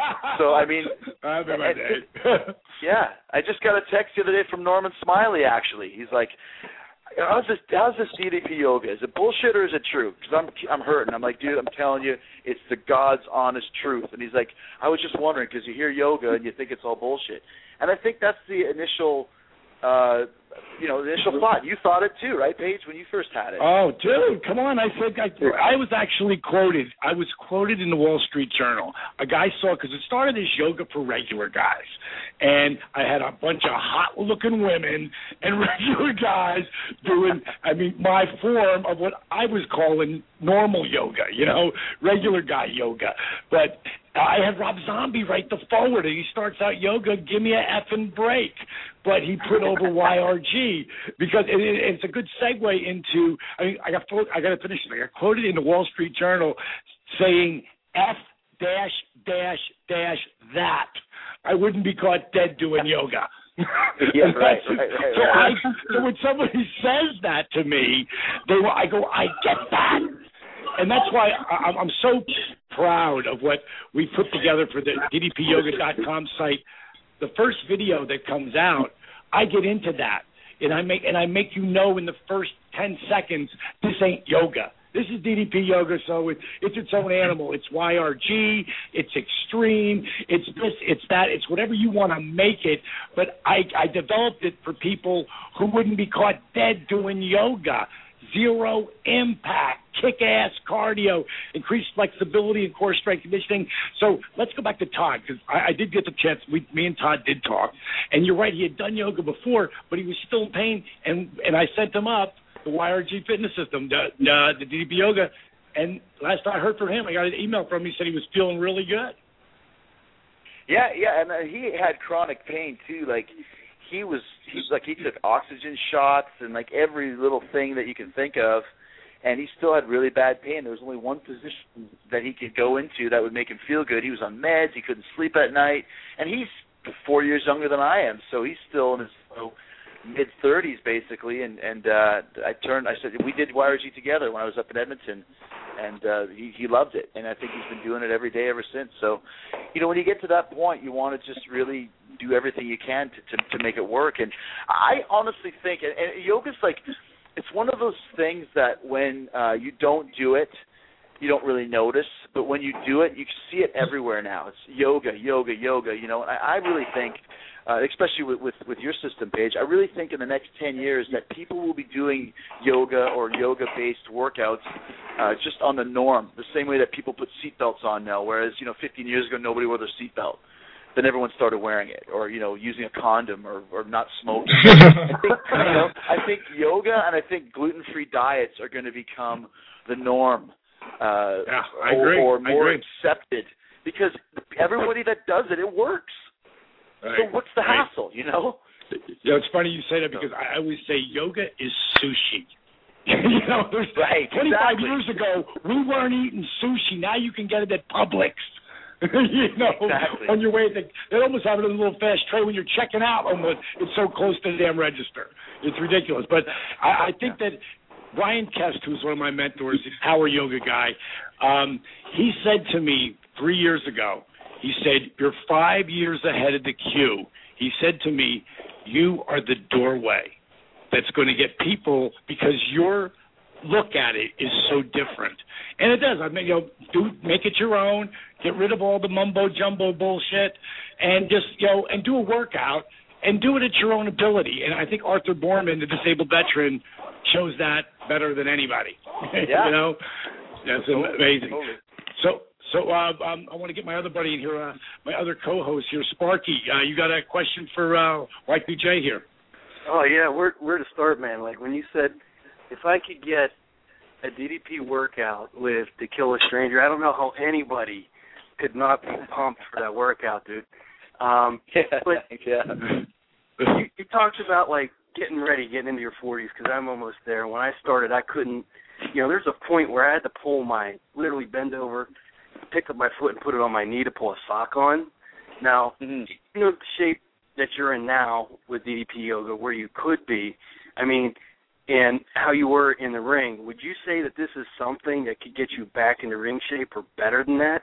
So I mean, I'm in my day. Yeah, I just got a text the other day from Norman Smiley. Actually, he's like, How's this? How's this D D P yoga? Is it bullshit or is it true? Because I'm I'm hurting. I'm like, dude, I'm telling you, it's the God's honest truth. And he's like, I was just wondering because you hear yoga and you think it's all bullshit. And I think that's the initial, uh, you know, the initial thought. You thought it too, right, Paige, when you first had it? Oh, dude, come on! I said I, I was actually quoted. I was quoted in the Wall Street Journal. A guy saw because it started as yoga for regular guys, and I had a bunch of hot-looking women and regular guys doing. I mean, my form of what I was calling normal yoga. You know, regular guy yoga, but. I had Rob Zombie write the forward, and he starts out yoga, give me a effing break. But he put over Y R G because it, it, it's a good segue into. I mean, I got I got to finish it. I got quoted in the Wall Street Journal saying F dash dash dash that I wouldn't be caught dead doing yoga. Yeah, right, right, right, so, right. I, so when somebody says that to me, they I go, I get that. And that's why I'm so proud of what we put together for the D D P yoga dot com site. The first video that comes out, I get into that, and I make and I make you know in the first ten seconds this ain't yoga. This is D D P yoga, so it, it's its own animal. It's Y R G. It's extreme. It's this. It's that. It's whatever you want to make it. But I, I developed it for people who wouldn't be caught dead doing yoga. Zero impact, kick-ass cardio, increased flexibility and core strength conditioning. So let's go back to Todd, because I, I did get the chance. We, me and Todd did talk. And you're right, he had done yoga before, but he was still in pain. And, and I sent him up the Y R G fitness system, the, the, the D D P yoga. And last I heard from him, I got an email from him. He said he was feeling really good. Yeah, yeah, and uh, he had chronic pain, too. Like, he was, he like, he took oxygen shots and, like, every little thing that you can think of, and he still had really bad pain. There was only one position that he could go into that would make him feel good. He was on meds. He couldn't sleep at night, and he's four years younger than I am, so he's still in his you know, mid-thirties, basically, and, and uh, I turned, I said, we did Y R G together when I was up in Edmonton, and uh, he, he loved it, and I think he's been doing it every day ever since. So, you know, when you get to that point, you want to just really do everything you can to, to, to make it work. And I honestly think, and, and yoga's like, it's one of those things that when uh, you don't do it, you don't really notice, but when you do it, you see it everywhere now. It's yoga, yoga, yoga, you know, and I, I really think, uh, especially with, with, with your system, Paige, I really think in the next ten years that people will be doing yoga or yoga-based workouts uh, just on the norm, the same way that people put seatbelts on now, whereas, you know, fifteen years ago, nobody wore their seatbelt. Then everyone started wearing it, or, you know, using a condom, or, or not smoking. I think, you know, I think yoga and I think gluten-free diets are going to become the norm. Uh, yeah, I agree. Or, or more I agree. accepted, because everybody that does it, it works. Right. So what's the right. hassle, you know? You know, it's funny you say that because I always say yoga is sushi. you know, there's right, twenty-five exactly. years ago, we weren't eating sushi. Now you can get it at Publix. you know, exactly. on your way, they, they almost have it in a little fast tray when you're checking out. Almost, it's so close to the damn register. It's ridiculous. But I, I think that Brian Kest, who's one of my mentors, he's a power yoga guy, um, he said to me three years ago, he said, you're five years ahead of the queue. He said to me, you are the doorway that's going to get people because your look at it is so different. And it does. I mean, you know, do make it your own, get rid of all the mumbo jumbo bullshit, and just, you know, and do a workout and do it at your own ability. And I think Arthur Borman, the disabled veteran, shows that better than anybody. Yeah. you know, that's totally, amazing. Totally. So, so uh, um, I want to get my other buddy in here, uh, my other co-host here, Sparky. Uh, you got a question for uh, Y P J here? Oh yeah, where where to start, man? Like when you said, if I could get a D D P workout with To Kill a Stranger, I don't know how anybody could not be pumped for that workout, dude. Um, yeah, but yeah. you, you talked about like getting ready, getting into your forties, because I'm almost there. When I started, I couldn't. You know, there's a point where I had to pull my, literally bend over, pick up my foot and put it on my knee to pull a sock on. Now, mm-hmm. you know the shape that you're in now with D D P yoga, where you could be. I mean, and how you were in the ring, would you say that this is something that could get you back into ring shape or better than that?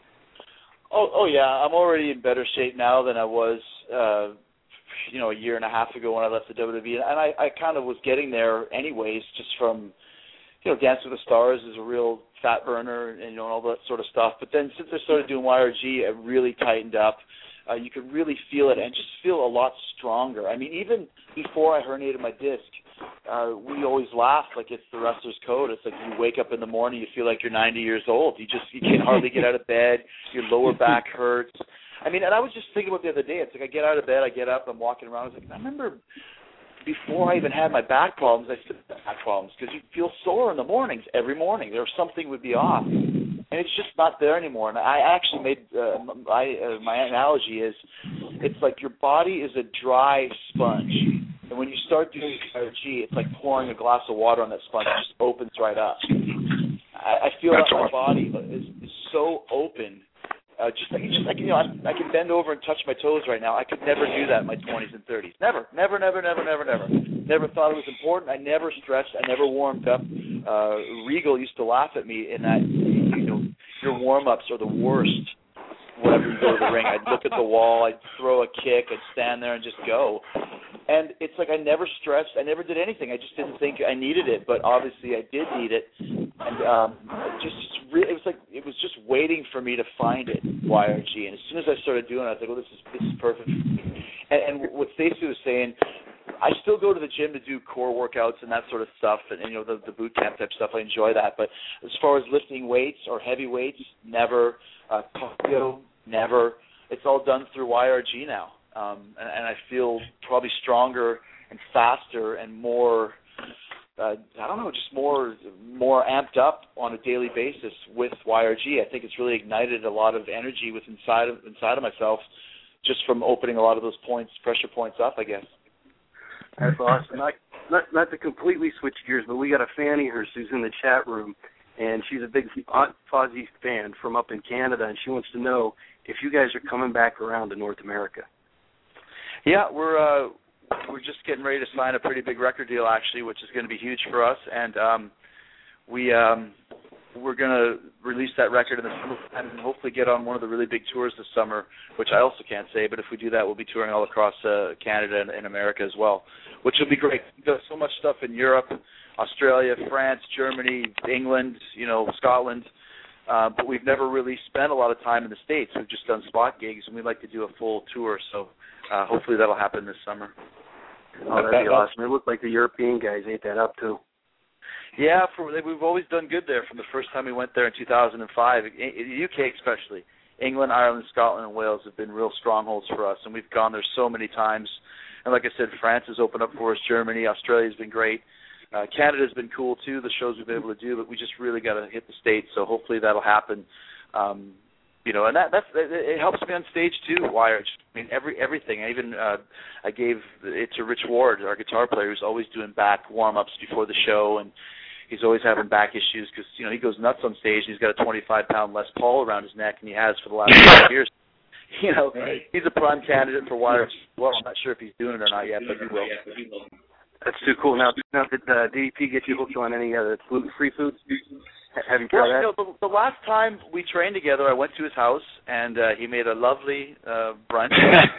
Oh, oh yeah, I'm already in better shape now than I was, uh, you know, a year and a half ago when I left the W W E, and I, I kind of was getting there anyways, just from, you know, Dance with the Stars is a real fat burner, and you know, all that sort of stuff. But then since I started doing Y R G, it really tightened up. Uh, you could really feel it and just feel a lot stronger. I mean, even before I herniated my disc, uh, we always laugh like it's the wrestler's code. It's like you wake up in the morning, you feel like you're ninety years old. You just you can hardly get out of bed. Your lower back hurts. I mean, and I was just thinking about the other day. It's like I get out of bed, I get up, I'm walking around. I was like, I remember before I even had my back problems, I still had back problems because you feel sore in the mornings every morning. There was something would be off. And it's just not there anymore. And I actually made uh, my uh, my analogy is, it's like your body is a dry sponge, and when you start doing Y R G, it's like pouring a glass of water on that sponge. It just opens right up. I, I feel That's that my awesome. body is, is so open. Uh, just like just like you know, I, I can bend over and touch my toes right now. I could never do that in my twenties and thirties. Never, never, never, never, never, never. Never thought it was important. I never stretched. I never warmed up. Uh, Regal used to laugh at me in that, you know, your warm-ups are the worst. Whenever you go to the ring, I'd look at the wall, I'd throw a kick, I'd stand there and just go. And it's like I never stretched, I never did anything. I just didn't think I needed it, but obviously I did need it. And um, it just really, it was like it was just waiting for me to find it, Y R G. And as soon as I started doing it, I was like, "Well, this is this is perfect." And, and what Stacey was saying, I still go to the gym to do core workouts and that sort of stuff, and, and you know the, the boot camp type stuff. I enjoy that. But as far as lifting weights or heavy weights, never. Uh, cardio, never. It's all done through Y R G now, um, and, and I feel probably stronger and faster and more. Uh, I don't know, just more more amped up on a daily basis with Y R G. I think it's really ignited a lot of energy with inside of inside of myself, just from opening a lot of those points, pressure points up, I guess. That's awesome. Not, not not to completely switch gears, but we got a fan of hers who's in the chat room, and she's a big Aunt Fozzie fan from up in Canada, and she wants to know if you guys are coming back around to North America. Yeah, we're uh, we're just getting ready to sign a pretty big record deal, actually, which is going to be huge for us, and um, we um, we're going to release that record in the summer and hopefully get on one of the really big tours this summer, which I also can't say, but if we do that, we'll be touring all across uh, Canada and, and America as well, which will be great. There's so much stuff in Europe, Australia, France, Germany, England, you know, Scotland, uh, but we've never really spent a lot of time in the States. We've just done spot gigs, and we'd like to do a full tour, so uh, hopefully that'll happen this summer. Oh, that'd be awesome. It looked like the European guys ate that up, too. Yeah, for, we've always done good there from the first time we went there in two thousand five. In the U K especially, England, Ireland, Scotland, and Wales have been real strongholds for us, and we've gone there so many times. And like I said, France has opened up for us, Germany, Australia's been great. Uh, Canada's been cool, too, the shows we've been able to do, but we just really got to hit the States, so hopefully that'll happen um, You know, and that that's it, it helps me on stage too. Wire, I mean, every everything. I even uh, I gave it to Rich Ward, our guitar player, who's always doing back warm ups before the show, and he's always having back issues because you know he goes nuts on stage. And he's got a twenty-five pound Les Paul around his neck, and he has for the last five years. You know, right. He's a prime candidate for Wire. Well, I'm not sure if he's doing it or not yet, but he will. That's too cool. Now, now did uh, D D P get you hooked on any uh, gluten-free foods? Have you tried well, that? You know, the, the last time we trained together, I went to his house, and uh, he made a lovely uh, brunch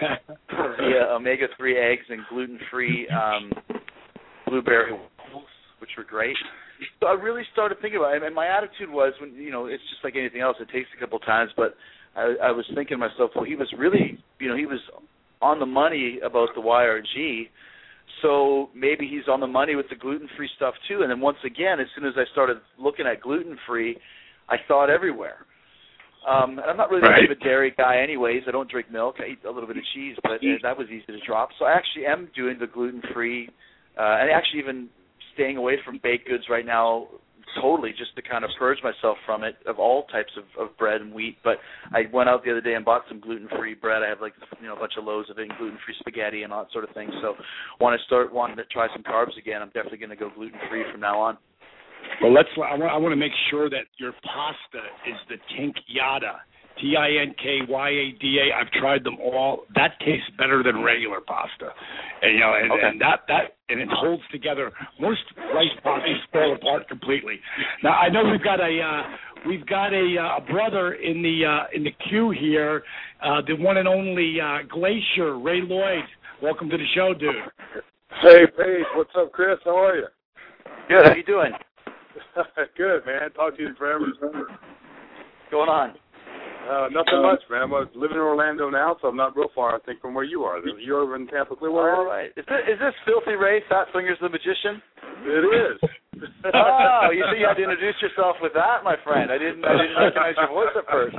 via omega three eggs and gluten-free um, blueberry waffles, which were great. So I really started thinking about it, and my attitude was, when you know, it's just like anything else. It takes a couple times, but I, I was thinking to myself, well, he was really, you know, he was on the money about the Y R G. So maybe he's on the money with the gluten-free stuff too. And then once again, as soon as I started looking at gluten-free, I saw it everywhere. Um, and I'm not really right. much of a dairy guy anyways. I don't drink milk. I eat a little bit of cheese, but uh, that was easy to drop. So I actually am doing the gluten-free uh, and actually even staying away from baked goods right now totally just to kind of purge myself from it, of all types of, of bread and wheat. But I went out the other day and bought some gluten-free bread. I have like, you know, a bunch of loaves of it, and gluten-free spaghetti and all that sort of thing. So when I start wanting to try some carbs again, I'm definitely going to go gluten-free from now on. Well, let's. I want, I want to make sure that your pasta is the Tinkyada, T I N K Y A D A. I've tried them all. That tastes better than regular pasta, and you know, and, okay. and that that and it holds together. Most rice pastas fall apart completely. Now I know we've got a uh, we've got a, uh, a brother in the uh, in the queue here, uh, the one and only uh, Glacier Ray Lloyd. Welcome to the show, dude. Hey, Paige. What's up, Chris? How are you? Good. How you doing? Good, man. Talked to you forever. What's going on? Uh, nothing um, much, man. I live in Orlando now, so I'm not real far, I think, from where you are. You're over in Tampa, Clearwater. All right. Is this, is this Filthy Ray, Fat Fingers the Magician? It is. Oh, you see, you had to introduce yourself with that, my friend. I didn't, I didn't recognize your voice at first.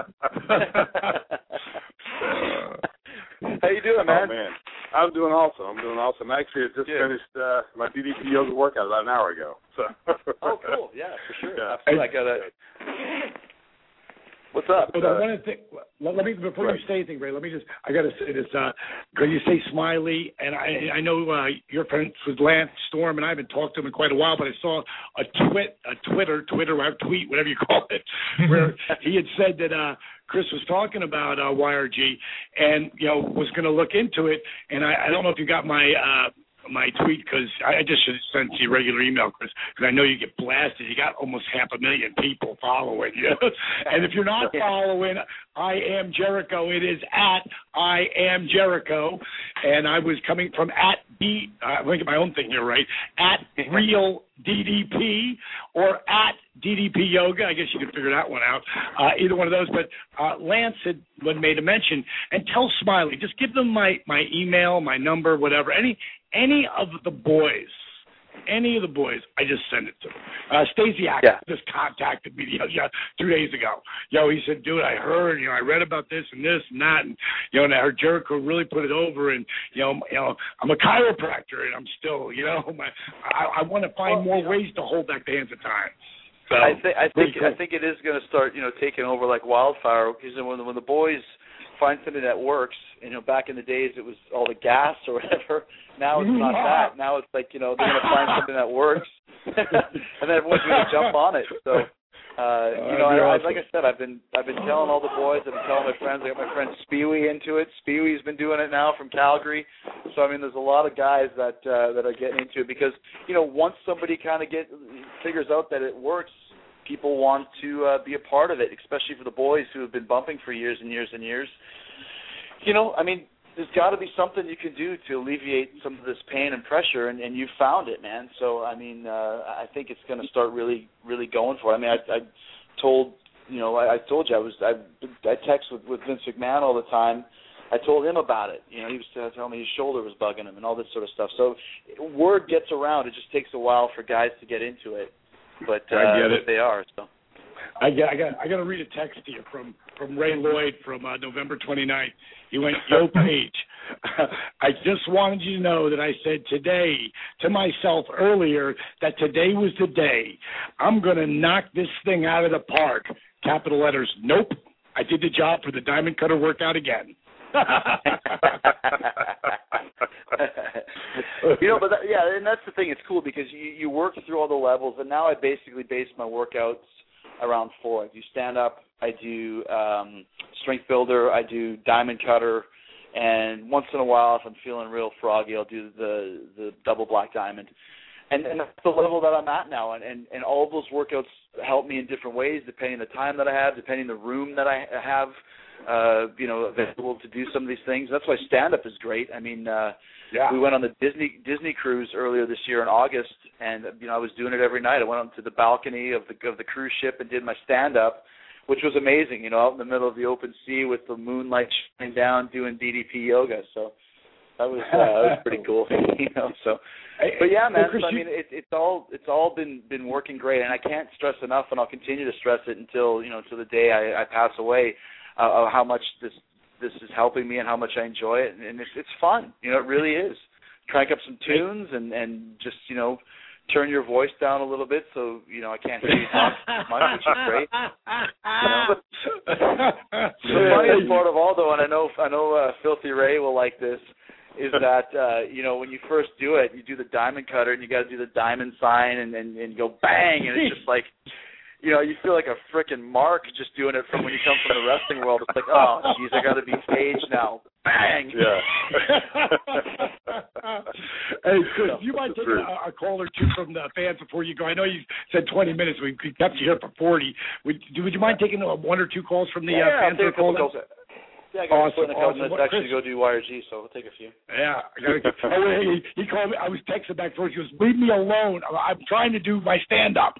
How you doing, man? Oh, man. I'm doing awesome. I'm doing awesome. Actually, I just Good. finished uh, my D D P yoga workout about an hour ago. So. Oh, cool. Yeah, for sure. Yeah. Absolutely. I got a... What's up? So uh, one of the things, let, let me before right. you say anything, Ray. Let me just. I got to say this. Uh, you say Smiley, and I, I know uh, your friends with Lance Storm, and I haven't talked to him in quite a while. But I saw a twit, a Twitter, Twitter, or tweet, whatever you call it, where he had said that uh, Chris was talking about uh, Y R G, and you know was going to look into it. And I, I don't know if you got my. Uh, my tweet, because I just should have sent you a regular email, Chris, because I know you get blasted. You got almost half a million people following you. And if you're not following I Am Jericho, it is at I Am Jericho. And I was coming from at B, uh, I'm going to get my own thing here, right, at Real D D P or at D D P Yoga. I guess you could figure that one out. Uh, either one of those. But uh, Lance had made a mention. And tell Smiley, just give them my, my email, my number, whatever, any Any of the boys, any of the boys, I just send it to them. Uh, Stasiak yeah. just contacted me yeah, two days ago. Yo, he said, dude, I heard, you know, I read about this and this and that, and, you know, and I heard Jericho really put it over, and, you know, you know I'm a chiropractor, and I'm still, you know, my, I, I want to find well, more ways to hold back the hands of time. So, I, th- I think cool. I think it is going to start, you know, taking over like wildfire, because when, when the boys find something that works, you know, back in the days it was all the gas or whatever. Now it's not that. Now it's like, you know, they're going to find something that works, and then everyone's going to jump on it. So, uh, you know, I, I, like I said, I've been I've been telling all the boys, I've been telling my friends. I got my friend Spewy into it. Spewy's been doing it now from Calgary. So I mean, there's a lot of guys that uh, that are getting into it because, you know, once somebody kind of get figures out that it works, people want to uh, be a part of it, especially for the boys who have been bumping for years and years and years. You know, I mean, there's got to be something you can do to alleviate some of this pain and pressure, and, and you found it, man. So, I mean, uh, I think it's going to start really, really going for it. I mean, I, I told, you know, I, I told you I was, I, I text with, with Vince McMahon all the time. I told him about it. You know, he was telling me his shoulder was bugging him and all this sort of stuff. So, word gets around. It just takes a while for guys to get into it, but uh, I get it. they are. So. I got, I got, I got to read a text to you from, from Ray Lloyd from uh, November twenty-ninth. He went, yo, Paige, I just wanted you to know that I said today to myself earlier that today was the day. I'm going to knock this thing out of the park. Capital letters, nope. I did the job for the diamond cutter workout again. You know, but that, yeah, and that's the thing. It's cool because you, you work through all the levels, and now I basically base my workouts around four. I do stand-up, I do um, strength builder, I do diamond cutter, and once in a while, if I'm feeling real froggy, I'll do the, the double black diamond. And, and that's the level that I'm at now, and, and, and all of those workouts help me in different ways, depending on the time that I have, depending on the room that I have, uh, you know, available to do some of these things. That's why stand-up is great. I mean, uh, yeah. we went on the Disney Disney cruise earlier this year in August, and, you know, I was doing it every night. I went onto the balcony of the of the cruise ship and did my stand-up, which was amazing, you know, out in the middle of the open sea with the moonlight shining down doing D D P yoga. So that was uh, that was pretty cool, you know. So, but yeah, man. So, I mean, it, it's all it's all been been working great, and I can't stress enough, and I'll continue to stress it until you know until the day I, I pass away, uh, of how much this this is helping me and how much I enjoy it, and it's it's fun, you know. It really is. Crank up some tunes and and just you know. turn your voice down a little bit so, you know, I can't hear you talk much, which is great. You know, but the funniest part of all, though, and I know I know uh, Filthy Ray will like this, is that, uh, you know, when you first do it, you do the diamond cutter and you got to do the diamond sign and, and, and go bang, and it's just like, you know, you feel like a frickin' mark just doing it from when you come from the wrestling world. It's like, oh, geez, I got to be caged now. Bang. Yeah. Hey, Chris, do you mind taking a, a call or two from the fans before you go? I know you said twenty minutes. We kept you here for forty. Would, would you mind taking a, one or two calls from the yeah, uh, fans? I'll take a couple calls. Yeah, I got awesome, a couple awesome. minutes actually to go do Y R G, so we'll take a few. Yeah. I gotta get, oh, he, he called me. I was texting back first. He goes, leave me alone. I'm trying to do my stand-up.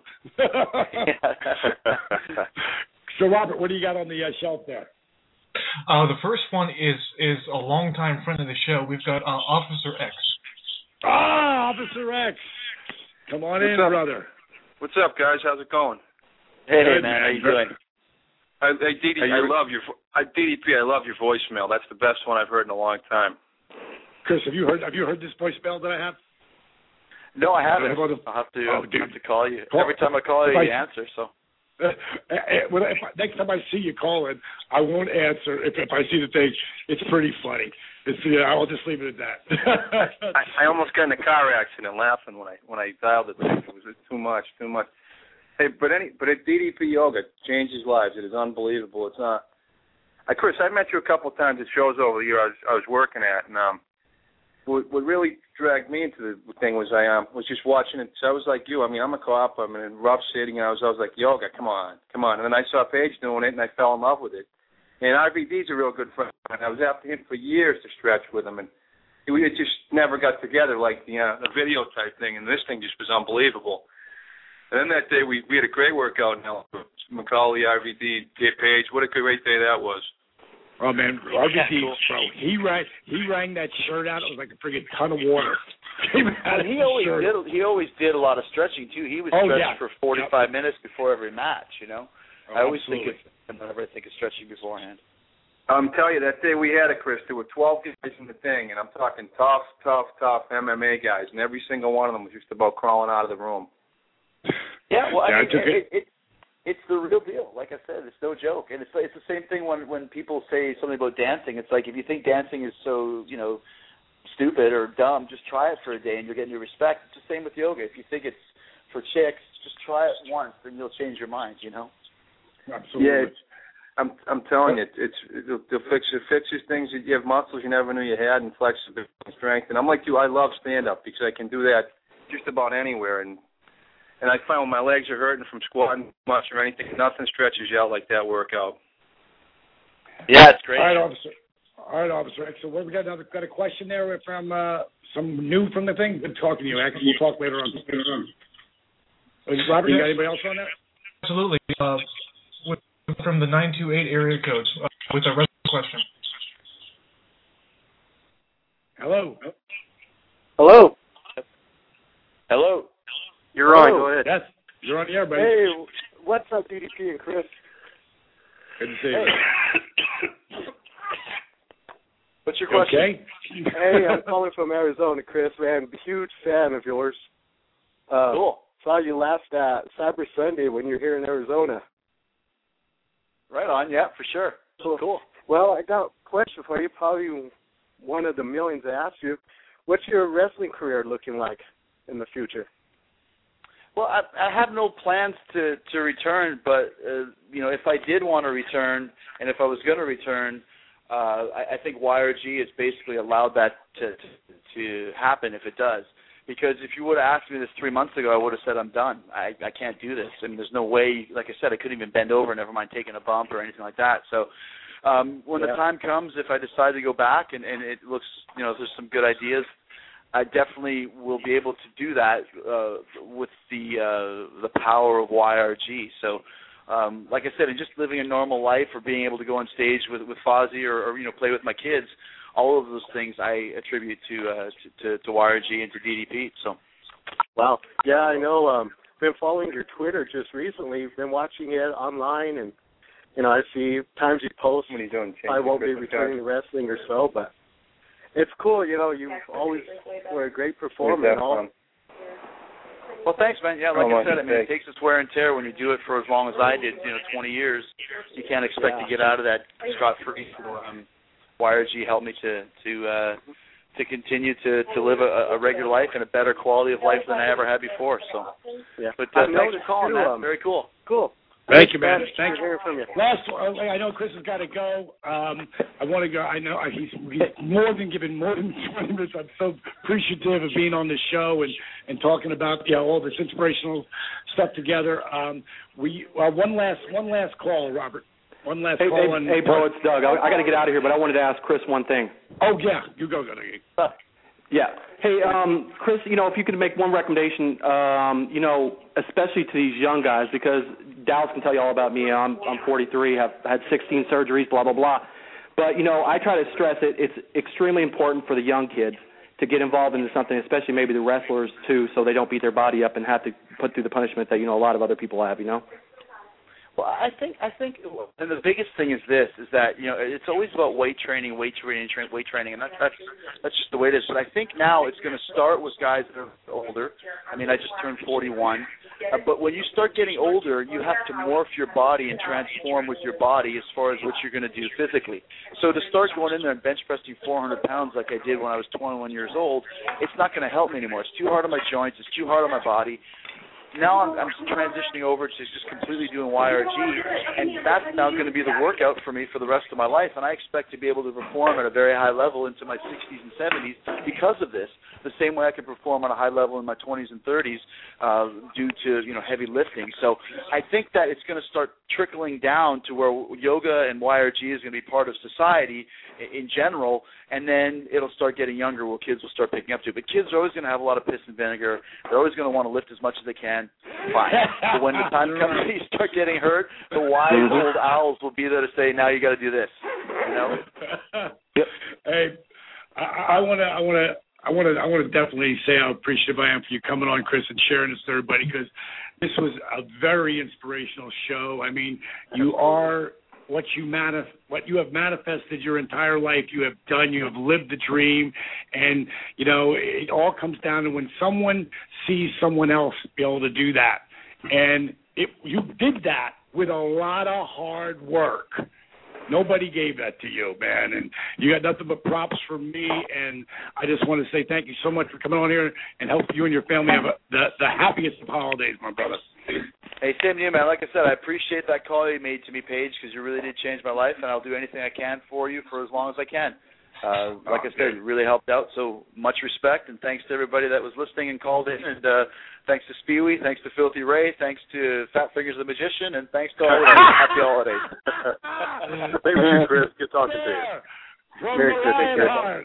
So, Robert, what do you got on the uh, shelf there? Uh, the first one is is a longtime friend of the show. We've got uh, Officer X. Ah, Officer X. Come on What's in, up? brother. What's up, guys? How's it going? Hey, Good, man, man. how you doing? I, I, D D, I love your vo- I, D D P. I love your voicemail. That's the best one I've heard in a long time. Chris, have you heard? Have you heard this voicemail that I have? No, I haven't. Have I'll have to, oh, uh, have to call you. Call, Every time I call you, I, you answer. So. Uh, when I, if I, next time I see you calling, I won't answer. If, if I see the thing, it's pretty funny. It's yeah, I'll just leave it at that. I, I almost got in a car accident laughing when I when I dialed it. It was too much, too much. Hey, but any but at D D P Yoga changes lives. It is unbelievable. It's not. Uh, Chris, I met you a couple of times at shows over the year I was I was working at, and um, what, what really dragged me into the thing was I um was just watching it. So I was like you. I mean, I'm a cop. I'm in rough city, and I was I was like yoga. Come on, come on. And then I saw Paige doing it, and I fell in love with it. And R V D's a real good friend. I was after him for years to stretch with him, and we it just never got together like the uh, the video type thing. And this thing just was unbelievable. And then that day we we had a great workout in Hell. Macaulay, R V D, Dave Page. What a great day that was. Oh man, R V D, cool. bro, he rang he rang that shirt out. It was like a friggin' ton of water. And he always shirt. did. He always did a lot of stretching too. He was oh, stretching yeah. for forty-five yep. minutes before every match. You know, oh, I always absolutely. think of whenever I think of stretching beforehand. I'm telling you, that day we had it, Chris. There were twelve guys in the thing, and I'm talking tough, tough, tough M M A guys, and every single one of them was just about crawling out of the room. Yeah, well, I yeah, mean, I took it, it. it, it, it's the real deal. Like I said, it's no joke, and it's it's the same thing when when people say something about dancing. It's like if you think dancing is so you know stupid or dumb, just try it for a day, and you'll get your respect. It's the same with yoga. If you think it's for chicks, just try it once, and you'll change your mind. You know. Absolutely. Yeah, it's, I'm I'm telling you, it's it'll, it'll fix it fixes things. You have muscles you never knew you had, and flexibility, and strength. And I'm like you, I love stand up because I can do that just about anywhere. And and I find when my legs are hurting from squatting much or anything, nothing stretches you out like that workout. Yeah, it's great. All right, officer. All right, officer. So what, we got another got a question there from uh, some new from the thing. Good talking to you, X. We'll talk later on. Robert, you got anybody else on that? Absolutely. Uh, with, from the nine two eight area code uh, with a wrestling question. Hello. Hello. Hello. You're Hello. on. Go ahead. Yes, you're on the air, buddy. Hey, what's up, D D P and Chris? Good to see you. Hey. What's your question? Okay. Hey, I'm calling from Arizona, Chris. Man, huge fan of yours. Uh, Cool. Saw you last uh, Cyber Sunday when you were here in Arizona. Right on. Yeah, for sure. Cool. Cool. Well, I got a question for you. Probably one of the millions I asked you. What's your wrestling career looking like in the future? Well, I, I have no plans to, to return, but, uh, you know, if I did want to return and if I was going to return, uh, I, I think Y R G has basically allowed that to, to to happen if it does. Because if you would have asked me this three months ago, I would have said I'm done. I, I can't do this. I mean, there's no way, like I said, I couldn't even bend over, never mind taking a bump or anything like that. So um, when yeah. the time comes, if I decide to go back and, and it looks, you know, there's some good ideas, I definitely will be able to do that uh, with the uh, the power of Y R G. So, um, like I said, in just living a normal life or being able to go on stage with with Fozzy or, or you know play with my kids, all of those things I attribute to uh, to, to, to Y R G and to D D P. So, wow, yeah, I know. Um, been following your Twitter just recently. Been watching it online, and you know I see times you post. When he's doing I won't be returning to wrestling or so, but. It's cool, you know, you always were a great performer and all. Well, thanks, man. Yeah, like I said, I mean, it takes its wear and tear when you do it for as long as I did, you know, twenty years. You can't expect yeah. to get out of that scot-free. Um, Y R G helped me to to uh, to continue to, to live a, a regular life and a better quality of life than I ever had before. So, yeah. But uh, thanks for calling, man. Very cool. Cool. Thank you, man. Thank you. From you. Last, I know Chris has got to go. Um, I want to go. I know he's, he's more than given more than twenty minutes. I'm so appreciative of being on this show and, and talking about you know, all this inspirational stuff together. Um, we uh, one last one last call, Robert. One last hey, call. Hey, on, hey bro, it's Doug. I, I got to get out of here, but I wanted to ask Chris one thing. Oh yeah, you go, go, go. Yeah. Hey, um, Chris, you know, if you could make one recommendation, um, you know, especially to these young guys, because Dallas can tell you all about me. I'm I'm forty-three, have had sixteen surgeries, blah, blah, blah. But, you know, I try to stress it. It's extremely important for the young kids to get involved into something, especially maybe the wrestlers, too, so they don't beat their body up and have to put through the punishment that, you know, a lot of other people have, you know? Well, I think I think, and the biggest thing is this: is that you know it's always about weight training, weight training, train, weight training, and that's that's that's just the way it is. But I think now it's going to start with guys that are older. I mean, I just turned forty-one, uh, but when you start getting older, you have to morph your body and transform with your body as far as what you're going to do physically. So to start going in there and bench pressing four hundred pounds like I did when I was twenty-one years old, it's not going to help me anymore. It's too hard on my joints. It's too hard on my body. Now I'm, I'm transitioning over to just completely doing Y R G, and that's now going to be the workout for me for the rest of my life, and I expect to be able to perform at a very high level into my sixties and seventies because of this, the same way I can perform on a high level in my twenties and thirties uh, due to, you know, heavy lifting. So I think that it's going to start trickling down to where yoga and Y R G is going to be part of society in general, and then it'll start getting younger where kids will start picking up to it. But kids are always going to have a lot of piss and vinegar. They're always going to want to lift as much as they can. Fine. But when the time comes and you start getting hurt, the wise old owls will be there to say, now you got to do this. You know? Yep. Hey, I want to, I want to, I want to, I want to definitely say how appreciative I am for you coming on, Chris, and sharing this with everybody, because this was a very inspirational show. I mean, you are what you manif- what you have manifested your entire life. You have done. You have lived the dream, and you know it all comes down to when someone sees someone else be able to do that, and it, you did that with a lot of hard work. Nobody gave that to you, man, and you got nothing but props from me, and I just want to say thank you so much for coming on here and help you and your family have a, the, the happiest of holidays, my brother. Hey, same to you, man. Like I said, I appreciate that call you made to me, Paige, because you really did change my life, and I'll do anything I can for you for as long as I can. Uh, like oh, I said, it really helped out, so much respect, and thanks to everybody that was listening and called in, and uh, thanks to Spewy, thanks to Filthy Ray, thanks to Fat Fingers the Magician, and thanks to all of you. Happy holidays. Thank you, Chris. Good talking to you. Merry Christmas.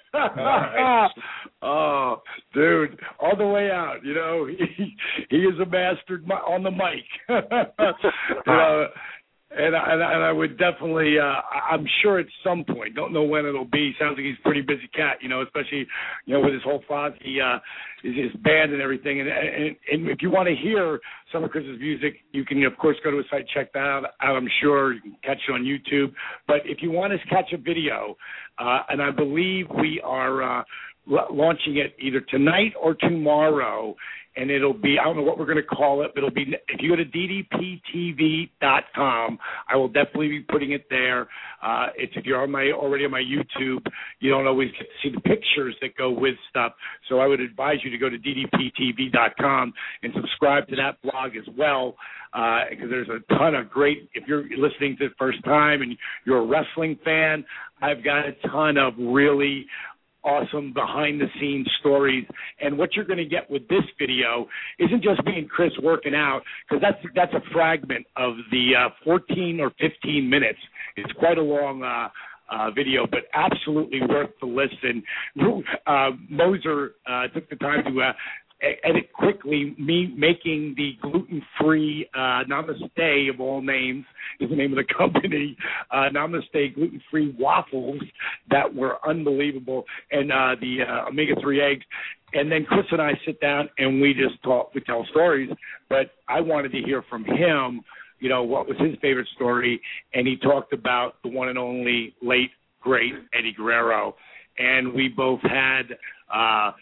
Oh, dude, all the way out, you know, he, he is a master on the mic. you know, And I, and I would definitely, uh, I'm sure at some point, don't know when it'll be. Sounds like he's a pretty busy cat, you know, especially, you know, with his whole Fozzy, uh, his, his band and everything. And, and, and if you want to hear some of Chris's music, you can, of course, go to his site, check that out. I'm sure you can catch it on YouTube. But if you want to catch a video, uh, and I believe we are, uh, la- launching it either tonight or tomorrow. And it'll be, I don't know what we're going to call it, but it'll be, if you go to D D P T V dot com, I will definitely be putting it there. Uh, it's, if you're on my, already on my YouTube, you don't always get to see the pictures that go with stuff. So I would advise you to go to D D P T V dot com and subscribe to that blog as well, because uh, there's a ton of great, if you're listening to the first time and you're a wrestling fan, I've got a ton of really awesome behind-the-scenes stories. And what you're going to get with this video isn't just me and Chris working out, because that's that's a fragment of the uh, fourteen or fifteen minutes. It's quite a long uh, uh, video, but absolutely worth the listen. Uh, Moser uh, took the time to uh, edit quickly, me making the gluten-free uh, Namaste, of all names, is the name of the company, uh, Namaste gluten-free waffles that were unbelievable, and uh, the uh, omega three eggs. And then Chris and I sit down and we just talk, we tell stories, but I wanted to hear from him, you know, what was his favorite story, and he talked about the one and only late, great Eddie Guerrero. And we both had uh,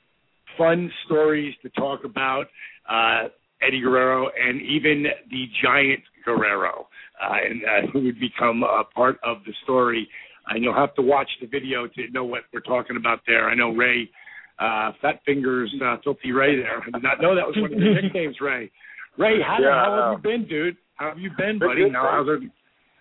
fun stories to talk about, uh, Eddie Guerrero and even the Giant Guerrero, uh, and uh, who would become a part of the story. And you'll have to watch the video to know what we're talking about there. I know Ray, uh, Fat Fingers, uh, Filthy Ray there. I did not know that was one of the nicknames, Ray. Ray, how yeah, the hell uh, have you been, dude? How have you been, been buddy? good, now, how's it,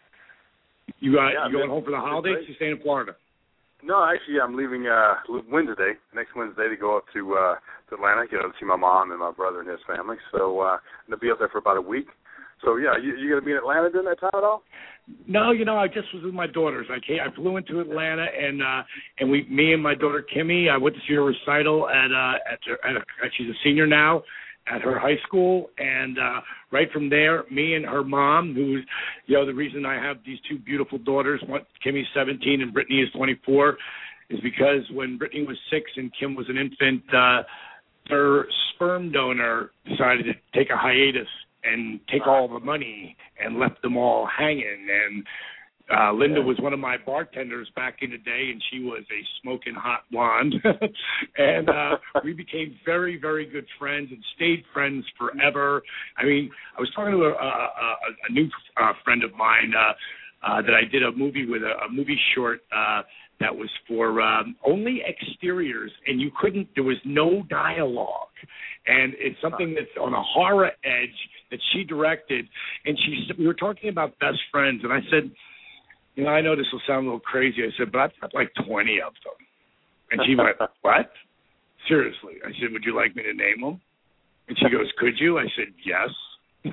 you, uh, yeah, you going been, home for the holidays? You staying in Florida? No, actually, I'm leaving uh, Wednesday, next Wednesday, to go up to, uh, to Atlanta, you know, to see my mom and my brother and his family. So uh, I'm going to be up there for about a week. So, yeah, you, you going to be in Atlanta during that time at all? No, you know, I just was with my daughters. I came, I flew into Atlanta, and uh, and we, me and my daughter Kimmy, I went to see her recital at uh, at, at, a, at she's a senior now at her high school, and uh, right from there, me and her mom, who's, you know, the reason I have these two beautiful daughters, one, Kimmy's seventeen and Brittany is twenty-four, is because when Brittany was six and Kim was an infant, uh, their sperm donor decided to take a hiatus and take all the money and left them all hanging. And uh, Linda was one of my bartenders back in the day, and she was a smoking hot blonde. and uh, we became very, very good friends and stayed friends forever. I mean, I was talking to a, a, a, a new uh, friend of mine uh, uh, that I did a movie with, a, a movie short uh, that was for um, only exteriors, and you couldn't, there was no dialogue. And it's something that's on a horror edge that she directed. And she, we were talking about best friends, and I said, you know, I know this will sound a little crazy. I said, but I've got like twenty of them. And she went, what? Seriously. I said, would you like me to name them? And she goes, could you? I said, yes.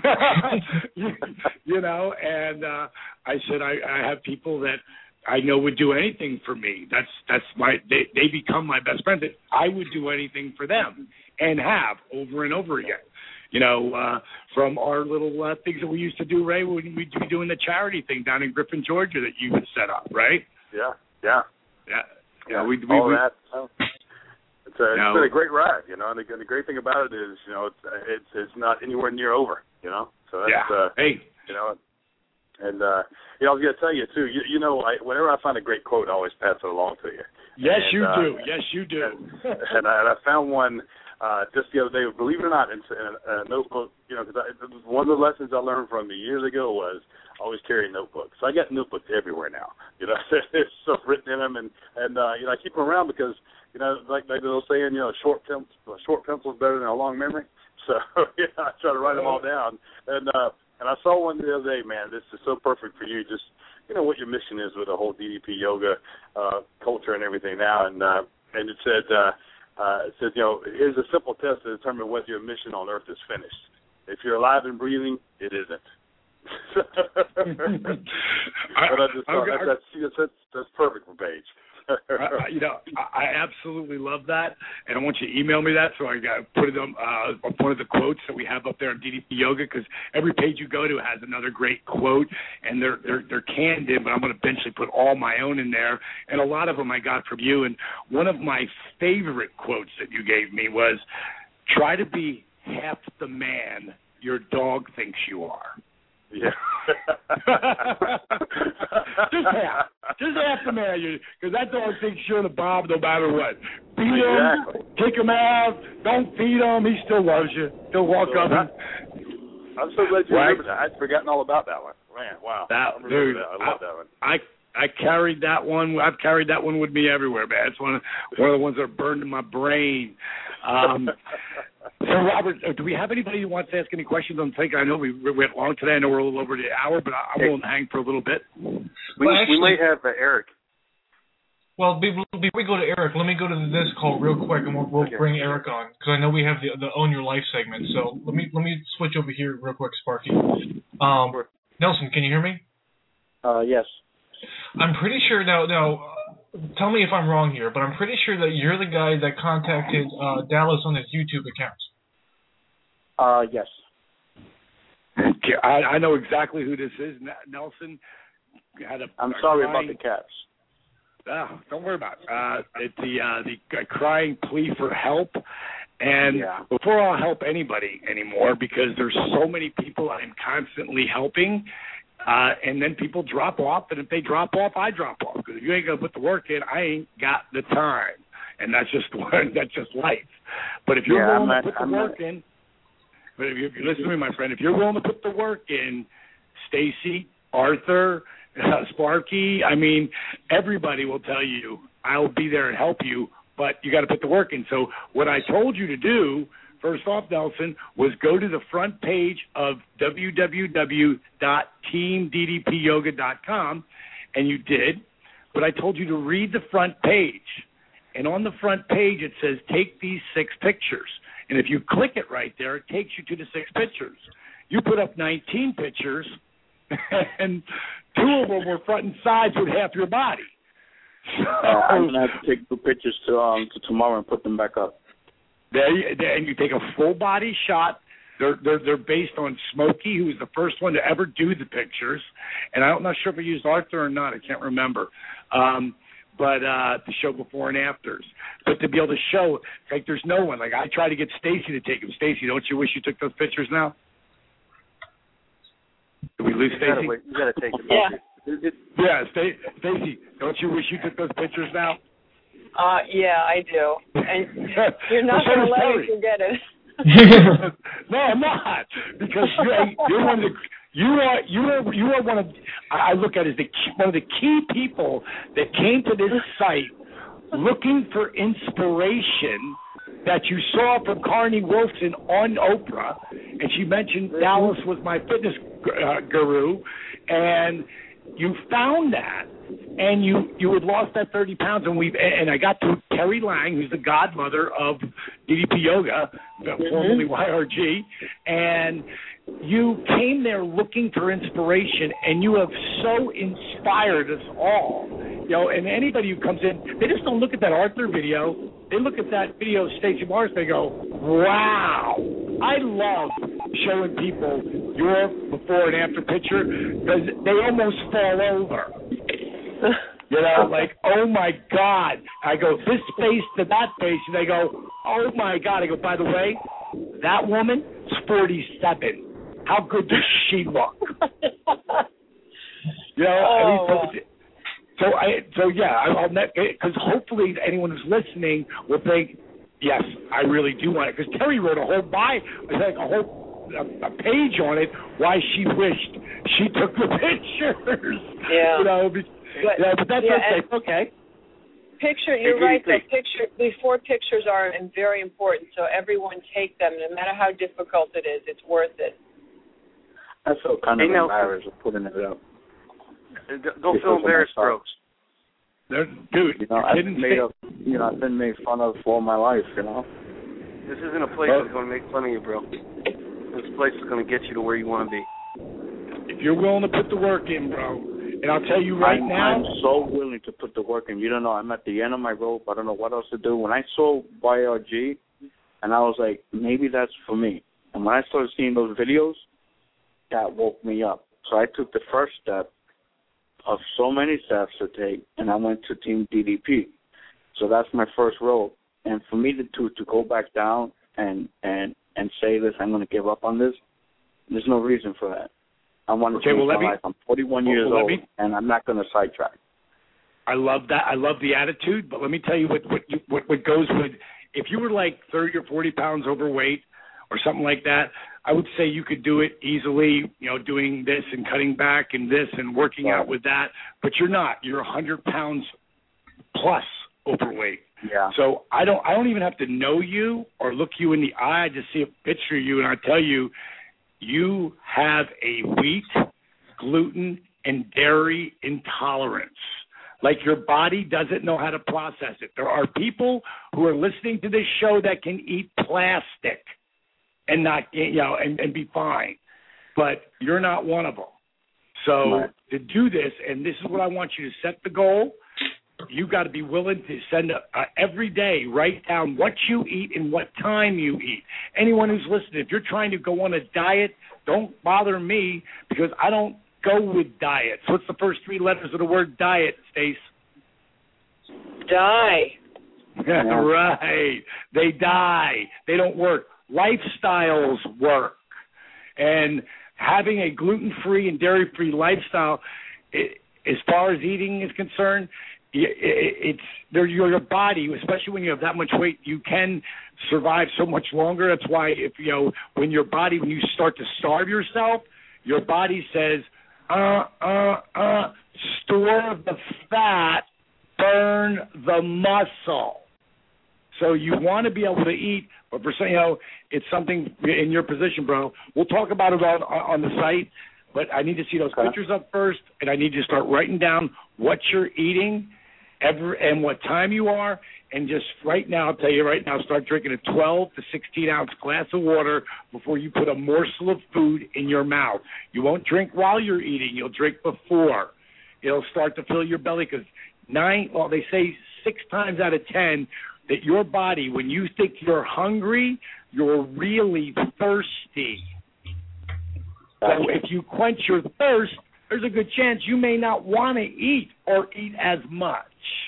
You know, and uh, I said, I, I have people that I know would do anything for me. That's that's my they, they become my best friends. I would do anything for them and have over and over again. You know, uh, from our little uh, things that we used to do, Ray, when we'd be doing the charity thing down in Griffin, Georgia, that you would set up, right? Yeah, yeah, yeah, yeah. We, we, all we, that. Oh. It's, a, it's no. been a great ride, you know. And the, the great thing about it is, you know, it's it's it's not anywhere near over, you know. So that's, yeah. uh, hey, you know. And, uh, you know, I was going to tell you, too, you, you know, I, whenever I find a great quote, I always pass it along to you. Yes, and, you uh, do. Yes, you do. And, and, I, and I found one uh, just the other day, believe it or not, in, in a, a notebook, you know, because one of the lessons I learned from me years ago was always carry notebooks. So I got notebooks everywhere now. You know, there's stuff written in them, and, and uh, you know, I keep them around because, you know, like, like the old saying, you know, a short, pencil, a short pencil is better than a long memory. So, yeah, I try to write them all down. And, uh, And I saw one the other day, man. This is so perfect for you. Just, you know, what your mission is with the whole D D P yoga uh, culture and everything now. And uh, and it said, uh, uh, it said, you know, here's a simple test to determine whether your mission on Earth is finished. If you're alive and breathing, it isn't. But I just thought that, that's, that's, that's, that's perfect for Paige. I, you know, I, I absolutely love that, and I want you to email me that so I got put it on uh, one of the quotes that we have up there on D D P Yoga, because every page you go to has another great quote, and they're they're they're candid, but I'm going to eventually put all my own in there, and a lot of them I got from you. And one of my favorite quotes that you gave me was, "Try to be half the man your dog thinks you are." Yeah. just half. Just half the man, because that dog thinks you're the Bob no matter what. Beat him, exactly. kick him out, don't feed him, he still loves you. He'll walk so up and... I'm so glad you right. remember that. I'd forgotten all about that one. Man, wow. That, I remember dude, that. I love I, that one. I I carried that one. I've carried that one with me everywhere, man. It's one of one of the ones that are burned in my brain. Um, so, Robert, do we have anybody who wants to ask any questions? I'm thinking. I know we went long today. I know we're a little over the hour, but I'm willing to hang for a little bit. We well, actually, we might have uh, Eric. Well, before we go to Eric, let me go to this call real quick, and we'll, we'll okay. bring Eric on because I know we have the the Own Your Life segment. So let me let me switch over here real quick, Sparky. Um, Nelson, can you hear me? Uh, yes. I'm pretty sure now. Now, tell me if I'm wrong here, but I'm pretty sure that you're the guy that contacted uh, Dallas on his YouTube account. Uh, yes. I, I know exactly who this is. Nelson had a. I'm a sorry crying, about the cats. Oh, don't worry about it. Uh, it's the uh, the crying plea for help. And yeah. before I'll help anybody anymore, because there's so many people I'm constantly helping, uh, and then people drop off, and if they drop off, I drop off. Because if you ain't gonna put the work in, I ain't got the time, and that's just that's just life. But if you're yeah, willing not, to put the I'm work not... in, but if you, if you listen to me, my friend, if you're willing to put the work in, Stacy, Arthur, uh, Sparky, I mean, everybody will tell you I'll be there and help you. But you got to put the work in. So what I told you to do, first off, Nelson, was go to the front page of w w w dot team d d p yoga dot com, and you did. But I told you to read the front page. And on the front page, it says, take these six pictures. And if you click it right there, it takes you to the six pictures. You put up nineteen pictures, and two of them were front and sides with half your body. Uh, I'm gonna have to take two pictures to um to tomorrow and put them back up. There, you, there, and you take a full body shot. They're they're they're based on Smokey, who was the first one to ever do the pictures, and I'm not sure if I used Arthur or not. I can't remember. Um, but uh, to show before and afters, but to be able to show like there's no one. Like I try to get Stacy to take them. Stacy, don't you wish you took those pictures now? Did we lose Stacy? You gotta take them. Yeah. Yeah, Stacy, don't you wish you took those pictures now? Uh, yeah, I do. And you're not well, going to let Terry. me forget it. No, I'm not, because you're, you're one of the you are you are you are one of I look at it as the key, one of the key people that came to this site looking for inspiration that you saw from Carney Wilson on Oprah, and she mentioned mm-hmm. Dallas was my fitness uh, guru, and you found that, and you, you had lost that thirty pounds, and we and I got to Terry Lang, who's the godmother of D D P Yoga, mm-hmm. formerly Y R G, and you came there looking for inspiration, and you have so inspired us all. You know, and anybody who comes in, they just don't look at that Arthur video. They look at that video of Stacey Morris, they go, wow. I love showing people your before and after picture because they almost fall over. You know, like, oh, my God. I go, this face to that face, and they go, oh, my God. I go, by the way, that woman is forty-seven. How good does she look? You know, oh. I mean, so, so, I, so yeah, I'll because hopefully anyone who's listening will think, yes, I really do want it. Because Terry wrote a whole bio, like a whole a, a page on it, why she wished she took the pictures. Yeah. You know, but, but, yeah, but that's yeah, okay. Okay. Picture, you're right. The picture before pictures are very important. So everyone take them, no matter how difficult it is. It's worth it. I feel kind of hey, embarrassed of putting it up. Don't feel embarrassed, bro. Dude, you know, I've been made up. You know, I've been made fun of for my life. You know. This isn't a place that's going to make fun of you, bro. This place is going to get you to where you want to be. If you're willing to put the work in, bro, and I'll tell you right I'm, now. I'm so willing to put the work in. You don't know. I'm at the end of my rope. I don't know what else to do. When I saw Y R G, and I was like, maybe that's for me. And when I started seeing those videos, that woke me up. So I took the first step of so many steps to take, and I went to Team D D P. So that's my first role. And for me to to, to go back down and, and, and say this, I'm going to give up on this, there's no reason for that. I want to Okay, change well, let my me- life. I'm forty-one well, years let old, me- and I'm not going to sidetrack. I love that. I love the attitude, but let me tell you what what you, what, what goes with. If you were like thirty or forty pounds overweight or something like that, I would say you could do it easily. You know, doing this and cutting back and this and working Right. out with that. But you're not. You're one hundred pounds plus overweight. Yeah. So I don't. I don't even have to know you or look you in the eye. I just see a picture of you and I tell you, you have a wheat, gluten, and dairy intolerance. Like your body doesn't know how to process it. There are people who are listening to this show that can eat plastic and not, you know, and, and be fine. But you're not one of them. So Right. to do this, and this is what I want you to set the goal. You got to be willing to send a, uh, every day, write down what you eat and what time you eat. Anyone who's listening, if you're trying to go on a diet, don't bother me because I don't go with diets. What's the first three letters of the word diet, Stace? Die. Right. They die. They don't work. Lifestyles work. And having a gluten-free and dairy-free lifestyle, it, as far as eating is concerned, it, it, it's there. Your body, especially when you have that much weight, you can survive so much longer. That's why, if you know, when your body, when you start to starve yourself, your body says, uh, uh, uh, store the fat, burn the muscle. So you want to be able to eat, but for some, you know, it's something in your position, bro. We'll talk about it on on the site, but I need to see those Okay. pictures up first, and I need you to start writing down what you're eating, every and what time you are, and just right now, I'll tell you right now, start drinking a twelve to sixteen ounce glass of water before you put a morsel of food in your mouth. You won't drink while you're eating; you'll drink before. It'll start to fill your belly because nine, well, they say six times out of ten that your body, when you think you're hungry, you're really thirsty. So if you quench your thirst, there's a good chance you may not want to eat or eat as much.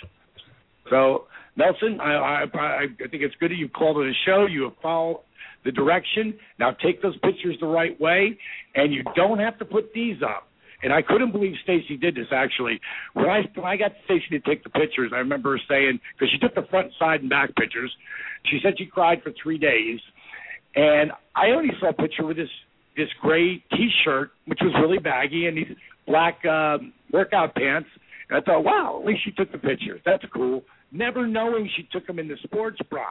So, Nelson, I, I, I think it's good that you called it a show. You have followed the direction. Now take those pictures the right way, and you don't have to put these up. And I couldn't believe Stacy did this, actually. When I when I got Stacy to take the pictures, I remember her saying, because she took the front, side, and back pictures, she said she cried for three days. And I only saw a picture with this, this gray T-shirt, which was really baggy, and these black um, workout pants. And I thought, wow, at least she took the pictures. That's cool. Never knowing she took them in the sports bra.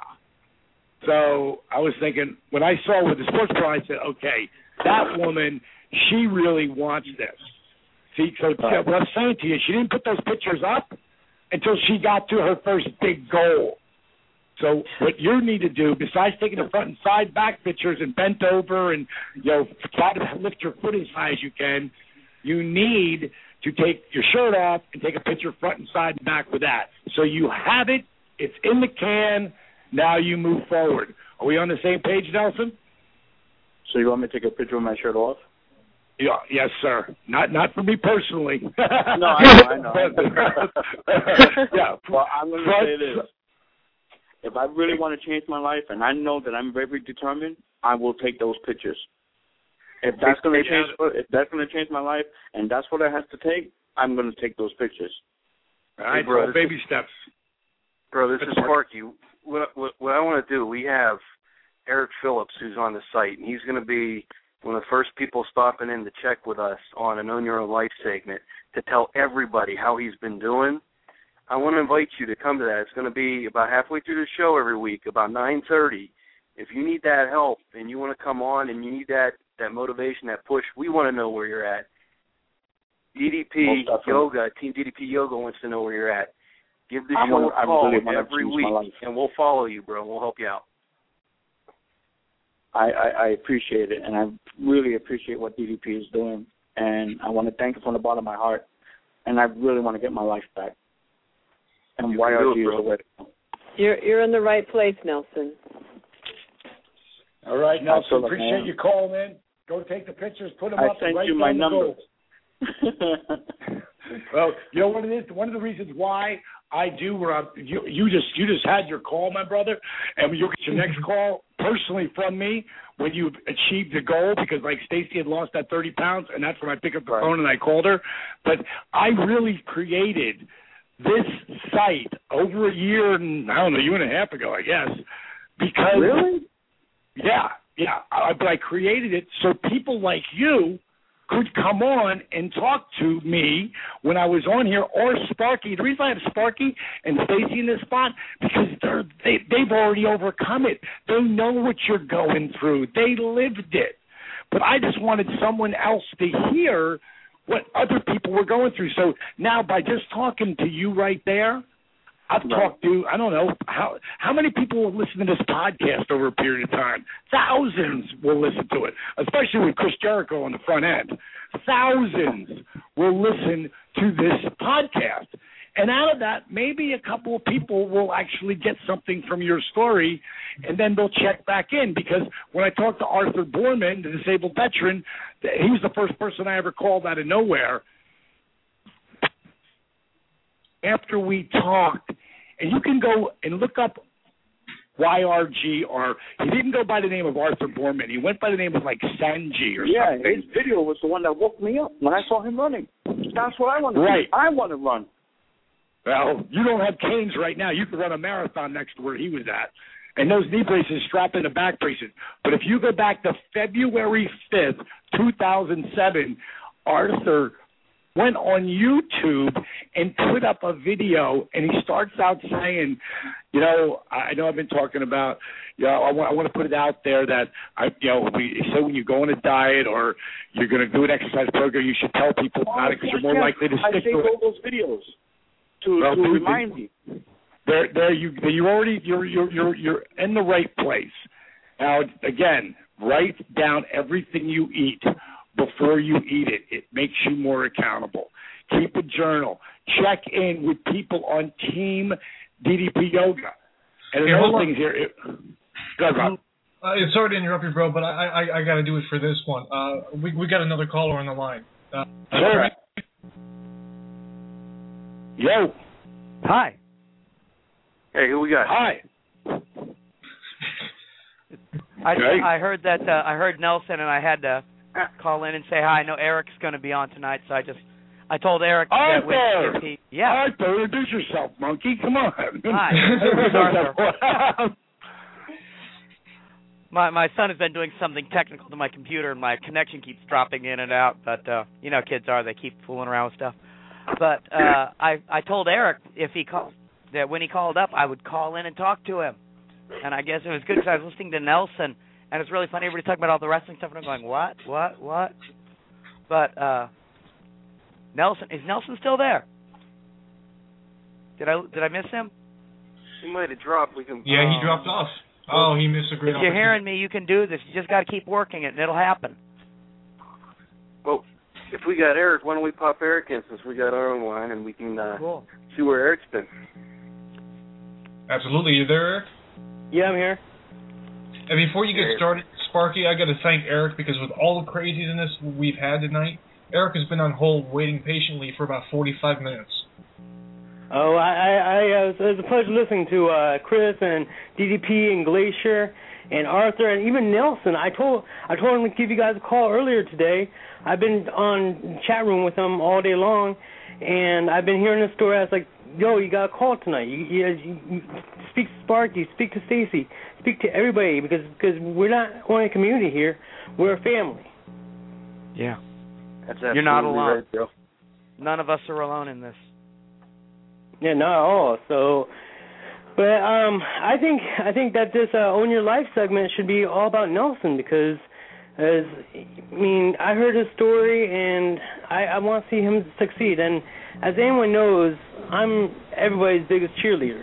So I was thinking, when I saw with the sports bra, I said, okay, that woman, she really wants this. See, so uh, what I'm saying to you, she didn't put those pictures up until she got to her first big goal. So what you need to do, besides taking the front and side back pictures and bent over and, you know, try to lift your foot as high as you can, you need to take your shirt off and take a picture front and side and back with that. So you have it. It's in the can. Now you move forward. Are we on the same page, Nelson? So you want me to take a picture of my shirt off? Yeah, yes, sir. Not not for me personally. No, I know, I know. Yeah. Well, I'm going to say this. If I really want to change my life, and I know that I'm very determined, I will take those pictures. If that's going to change, if that's going to change my life, and that's what I have to take, I'm going to take those pictures. All right, hey, bro, so baby steps. Bro, this is Sparky. What, what, what I want to do, we have Eric Phillips, who's on the site, and he's going to be one of the first people stopping in to check with us on an Own Your Own Life segment to tell everybody how he's been doing. I want to invite you to come to that. It's going to be about halfway through the show every week, about nine thirty. If you need that help and you want to come on and you need that, that motivation, that push, we want to know where you're at. D D P Yoga, Team D D P Yoga wants to know where you're at. Give the show wanna, a call really every week, and we'll follow you, bro. We'll help you out. I, I, I appreciate it, and I really appreciate what D D P is doing, and I want to thank it from the bottom of my heart, and I really want to get my life back. And Y R G is the way to go. You're you're in the right place, Nelson. All right, Nelson, Absolutely, appreciate man. you calling in. Go take the pictures, put them I up. sent right you my down the number. goal. Well, you know what it is? One of the reasons why I do where I'm, you, you just you just had your call, my brother, and you'll get your next call personally from me when you've achieved the goal, because like Stacy had lost that thirty pounds, and that's when I picked up the Right. phone and I called her. But I really created this site over a year and I don't know, a year and a half ago, I guess, because Really? yeah, yeah. I, but I created it so people like you could come on and talk to me when I was on here, or Sparky. The reason I have Sparky and Stacy in this spot, because they're, they, they've already overcome it. They know what you're going through. They lived it. But I just wanted someone else to hear what other people were going through. So now by just talking to you right there, I've Right. talked to, I don't know, how how many people will listen to this podcast over a period of time? Thousands will listen to it, especially with Chris Jericho on the front end. Thousands will listen to this podcast. And out of that, maybe a couple of people will actually get something from your story, and then they'll check back in. Because when I talked to Arthur Borman, the disabled veteran, he was the first person I ever called out of nowhere. After we talked, and you can go and look up Y R G, or he didn't go by the name of Arthur Borman. He went by the name of like Sanji or Yeah, something. his video was the one that woke me up when I saw him running. That's what I want to Right. do. I want to run. Well, you don't have canes right now. You could run a marathon next to where he was at. And those knee braces strap in the back braces. But if you go back to February fifth, two thousand seven, Arthur went on YouTube and put up a video, and he starts out saying, you know, I know I've been talking about, you know, I want, I want to put it out there that, I, you know, we say when you go on a diet or you're going to do an exercise program, you should tell people about it because you're more Yeah, likely to I stick saved to it. all those videos to, Well, to dude, remind me. There, there, you, you already, you're, you're, you're, you're in the right place. Now, again, write down everything you eat before you eat it. It makes you more accountable. Keep a journal. Check in with people on Team D D P Yoga. And Hey, another hold on. thing here. It, go ahead, Rob. Uh, sorry to interrupt you, bro, but I I, I got to do it for this one. Uh, we we got another caller on the line. Uh, Sure. Yo. Hi. Hey, who we got? Hi. I, Okay. I heard that uh, I heard Nelson, and I had to call in and say hi. I know Eric's going to be on tonight, so I just I told Eric that with, Arthur. if he yeah. Arthur, introduce yourself, monkey. Come on. Hi. This is Arthur. My my son has been doing something technical to my computer, and my connection keeps dropping in and out. But uh, you know, kids are they keep fooling around with stuff. But uh, I I told Eric if he called that when he called up, I would call in and talk to him. And I guess it was good because I was listening to Nelson, and it's really funny. Everybody talking about all the wrestling stuff, and I'm going, what, what, what? But uh, Nelson is Nelson still there? Did I did I miss him? He might have dropped. We can. Yeah, he dropped off. Oh, he missed a great If you're opportunity. hearing me, you can do this. You just got to keep working it, and it'll happen. Well, if we got Eric, why don't we pop Eric in since we got our own line, and we can uh, Cool. see where Eric's been. Absolutely. You there, Eric? Yeah, I'm here. And before you get started, Sparky, I got to thank Eric because with all the craziness we've had tonight, Eric has been on hold waiting patiently for about forty-five minutes. Oh, I, I, I uh, it was a pleasure listening to uh, Chris and D D P and Glacier and Arthur and even Nelson. I told I told him to give you guys a call earlier today. I've been on chat room with them all day long, and I've been hearing the story. I was like, yo, you got a call tonight. You, you, you speak to Sparky, speak to Stacy, speak to everybody because because we're not only a community here, we're a family. Yeah. That's You're not absolutely alone. right, Joe. None of us are alone in this. Yeah, not at all. So, but um, I think I think that this uh, Own Your Life segment should be all about Nelson because, as I mean, I heard his story and I, I want to see him succeed. And as anyone knows, I'm everybody's biggest cheerleader.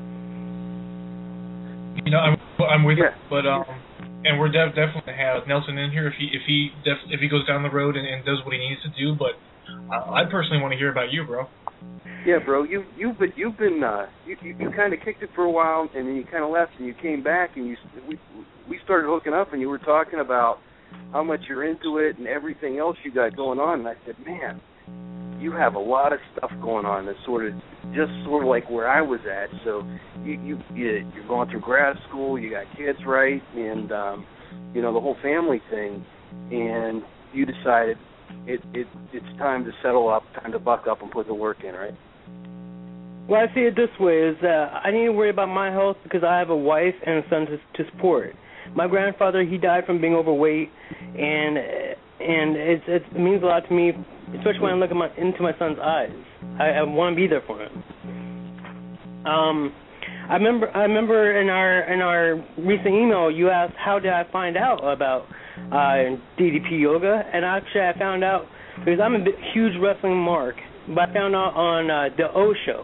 You know, I'm I'm with you, but um, and we're def- definitely gonna have Nelson in here if he if he def- if he goes down the road and, and does what he needs to do. But I, I personally want to hear about you, bro. Yeah, bro, you you've been you've been uh, you you, you kind of kicked it for a while, and then you kind of left, and you came back, and you we we started hooking up, and you were talking about how much you're into it and everything else you got going on, and I said, man, you have a lot of stuff going on that's sort of just sort of like where I was at. So you you you- you're going through grad school, you got kids, right, and um, you know, the whole family thing, and you decided it, it it's time to settle up, time to buck up and put the work in, right? Well, I see it this way: is uh, I need to worry about my health because I have a wife and a son to, to support. My grandfather, he died from being overweight, and and it's, it's, it means a lot to me, especially when I look at my, into my son's eyes. I, I want to be there for him. Um, I remember I remember in our in our recent email you asked how did I find out about uh, D D P yoga, and actually I found out because I'm a bit, huge wrestling mark, but I found out on uh, the O Show.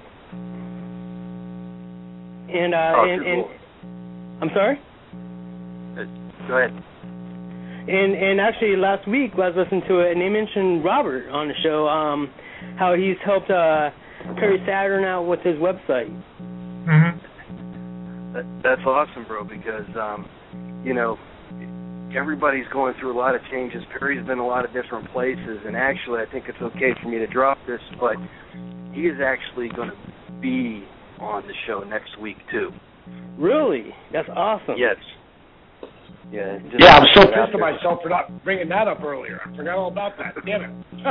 And, uh, oh, and, and cool. I'm sorry? Go ahead. And and actually last week I was listening to it, and they mentioned Robert on the show, um, how he's helped uh, Perry Saturn out with his website. Mm-hmm. That, that's awesome, bro, because, um, you know, everybody's going through a lot of changes. Perry's been a lot of different places, and actually I think it's okay for me to drop this, but he is actually going to be on the show next week, too. Really? That's awesome. Yes. Yeah, just yeah, I'm so pissed at myself for not bringing that up earlier. I forgot all about that. Damn it.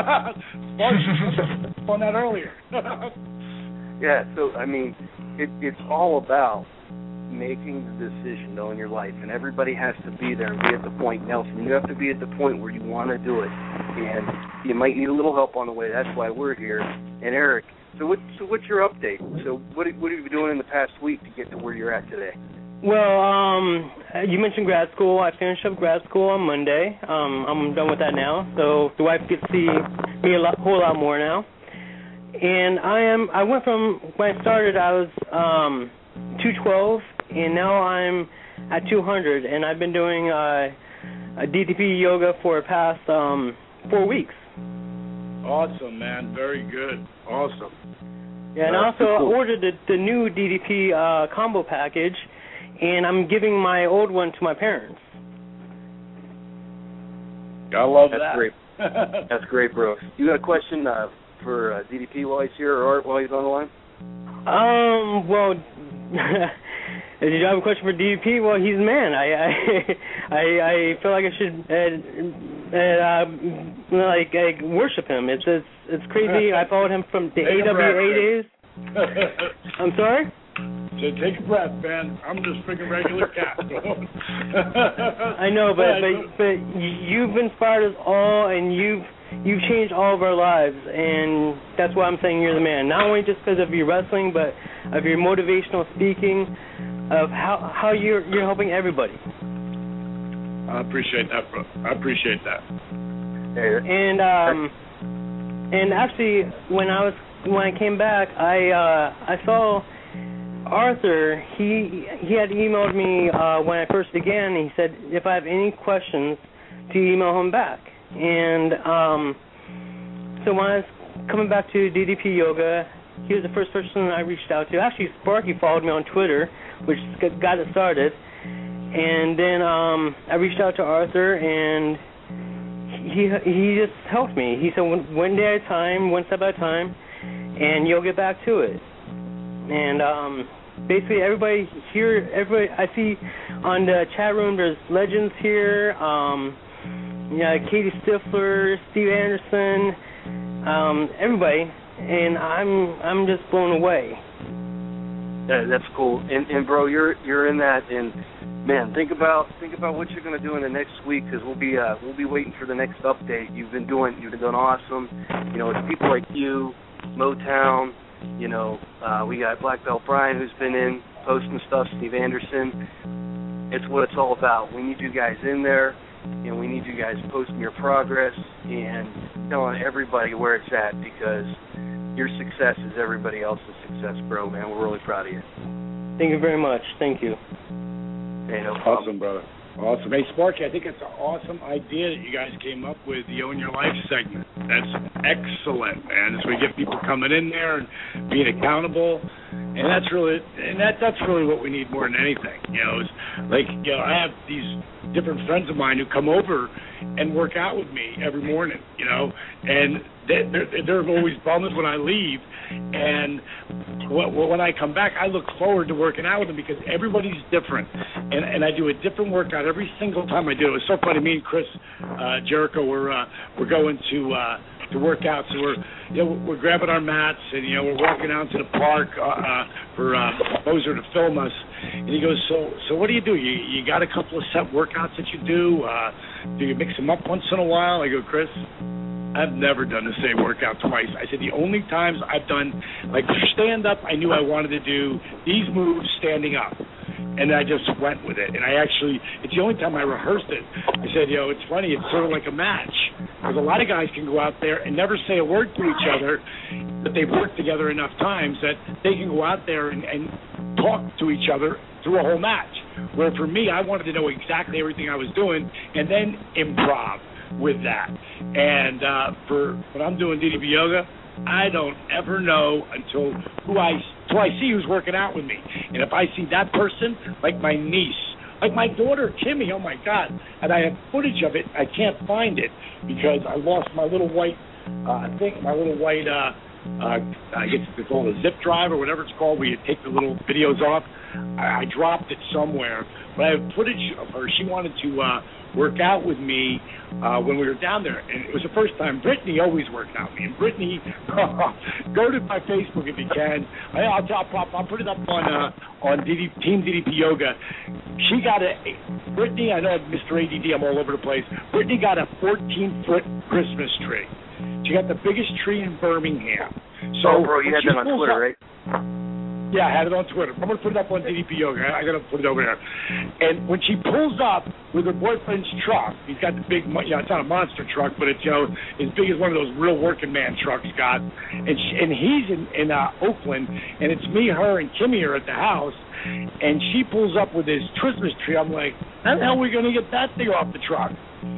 on that earlier. Yeah, so, I mean, it, it's all about making the decision, though, in your life, and everybody has to be there and be at the point. Nelson, you have to be at the point where you want to do it, and you might need a little help on the way. That's why we're here. And Eric, so what? So what's your update? So what, what have you been doing in the past week to get to where you're at today? Well, um, you mentioned grad school. I finished up grad school on Monday. Um, I'm done with that now, so the wife gets to see me a lot, whole lot more now. And I am. I went from when I started, I was um, two twelve, and now I'm at two hundred. And I've been doing uh, a D D P yoga for the past um, four weeks. Awesome, man. Very good. Awesome. Yeah, and I also ordered the, the new D D P uh, combo package, and I'm giving my old one to my parents. I love That's that. Great. That's great, bro. You got a question uh, for uh, D D P while he's here, or Art while he's on the line? Um, well, did you have a question for D D P? Well, he's the man. I I I, I feel like I should uh, uh, like uh, worship him. It's it's it's crazy. I followed him from the Take A W A days. I'm sorry? So take a breath, man. I'm just freaking regular cat. I know, but but but you've inspired us all, and you've you've changed all of our lives, and that's why I'm saying you're the man. Not only just because of your wrestling, but of your motivational speaking, of how how you're you're helping everybody. I appreciate that, bro. I appreciate that. And um, and actually, when I was when I came back, I uh, I saw Arthur. He he had emailed me uh, when I first began. And he said if I have any questions, to email him back. And um, so when I was coming back to D D P Yoga, he was the first person I reached out to. Actually, Sparky followed me on Twitter, which got it started. And then um, I reached out to Arthur, and he he just helped me. He said one, one day at a time, one step at a time, and you'll get back to it. And um, basically, everybody here, everybody I see on the chat room, there's legends here. Um, yeah, Katie Stifler, Steve Anderson, um, everybody, and I'm I'm just blown away. Yeah, that's cool. And, and bro, you're you're in that, and man, think about think about what you're going to do in the next week, because we'll be uh, we'll be waiting for the next update. You've been doing you've been doing awesome. You know, it's people like you, Motown. You know, uh, we got Black Belt Brian who's been in posting stuff. Steve Anderson. It's what it's all about. We need you guys in there, and we need you guys posting your progress and telling everybody where it's at, because your success is everybody else's success, bro. Man, we're really proud of you. Thank you very much. Thank you. Hey, no awesome, brother. Awesome. Hey, Sparky, I think it's an awesome idea that you guys came up with, the Own Your Life segment. That's excellent, man. So we get people coming in there and being accountable, and that's really and that that's really what we need more than anything. You know, it's like, you know, I have these different friends of mine who come over and work out with me every morning, you know, and they, they're, they're always bummed when I leave, and when I come back, I look forward to working out with them, because everybody's different, and and I do a different workout every single time I do it. It's so funny. Me and Chris uh, Jericho, we're uh, we're going to uh, to work out. So we're you know we're grabbing our mats and you know we're walking out to the park uh, uh, for uh, Moser to film us. And he goes, so so what do you do? You you got a couple of set workouts that you do? Uh, do you mix them up once in a while? I go, Chris, I've never done the same workout twice. I said the only times I've done, like stand up, I knew I wanted to do these moves standing up. And I just went with it. And I actually, it's the only time I rehearsed it. I said, you know, it's funny, it's sort of like a match. Because a lot of guys can go out there and never say a word to each other, but they've worked together enough times that they can go out there and, and talk to each other through a whole match. Where for me, I wanted to know exactly everything I was doing and then improv with that. And uh, for when I'm doing D D P yoga, I don't ever know until who I until I see who's working out with me. And if I see that person, like my niece, like my daughter Kimmy, oh my God, and I have footage of it, I can't find it because I lost my little white, uh, I think my little white, uh, uh, I guess it's called a zip drive or whatever it's called, where you take the little videos off. I, I dropped it somewhere, but I have footage of her. She wanted to uh, work out with me uh, when we were down there, and it was the first time. Brittany always worked out with me, and Brittany, go to my Facebook if you can. I, I'll, I'll, I'll put it up on uh, on D D, Team D D P Yoga. She got a Brittany. I know Mister A D D. I'm all over the place. Brittany got a fourteen foot Christmas tree. She got the biggest tree in Birmingham. So, oh, bro, you had that on Twitter, up, right? Yeah, I had it on Twitter. I'm going to put it up on D D P Yoga. I, I got to put it over there. And when she pulls up with her boyfriend's truck, he's got the big, you know, it's not a monster truck, but it's, you know, as big as one of those real working man trucks, Scott. And she, and he's in, in uh, Oakland, and it's me, her, and Kimmy are at the house. And she pulls up with his Christmas tree. I'm like, how the hell are we going to get that thing off the truck?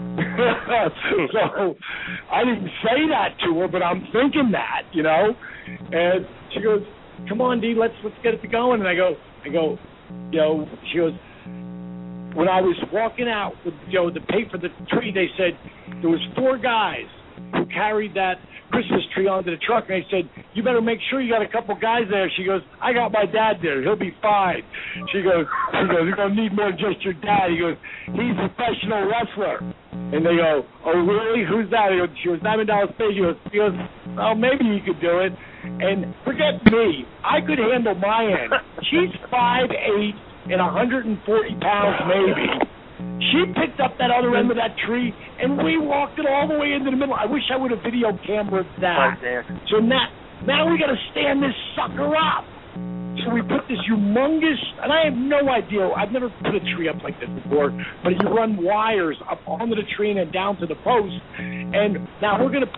So I didn't say that to her, but I'm thinking that, you know. And she goes, come on, D, let's let's get it going. And I go, I go, you know, she goes, when I was walking out with, you know, to pay for the tree, they said there was four guys who carried that Christmas tree onto the truck, and they said, you better make sure you got a couple guys there. She goes, I got my dad there. He'll be fine. She goes, she goes, you're going to need more than just your dad. He goes, he's a professional wrestler. And they go, oh, really? Who's that? He goes, she goes, Diamond Dallas Page. He goes, he goes, well, maybe he could do it. And forget me. I could handle my end. She's five eight and one hundred forty pounds maybe. She picked up that other end of that tree, and we walked it all the way into the middle. I wish I would have video cameraed that. Right there. So now, now we got to stand this sucker up. So we put this humongous, and I have no idea. I've never put a tree up like this before, but you run wires up onto the tree and then down to the post. And now we're going to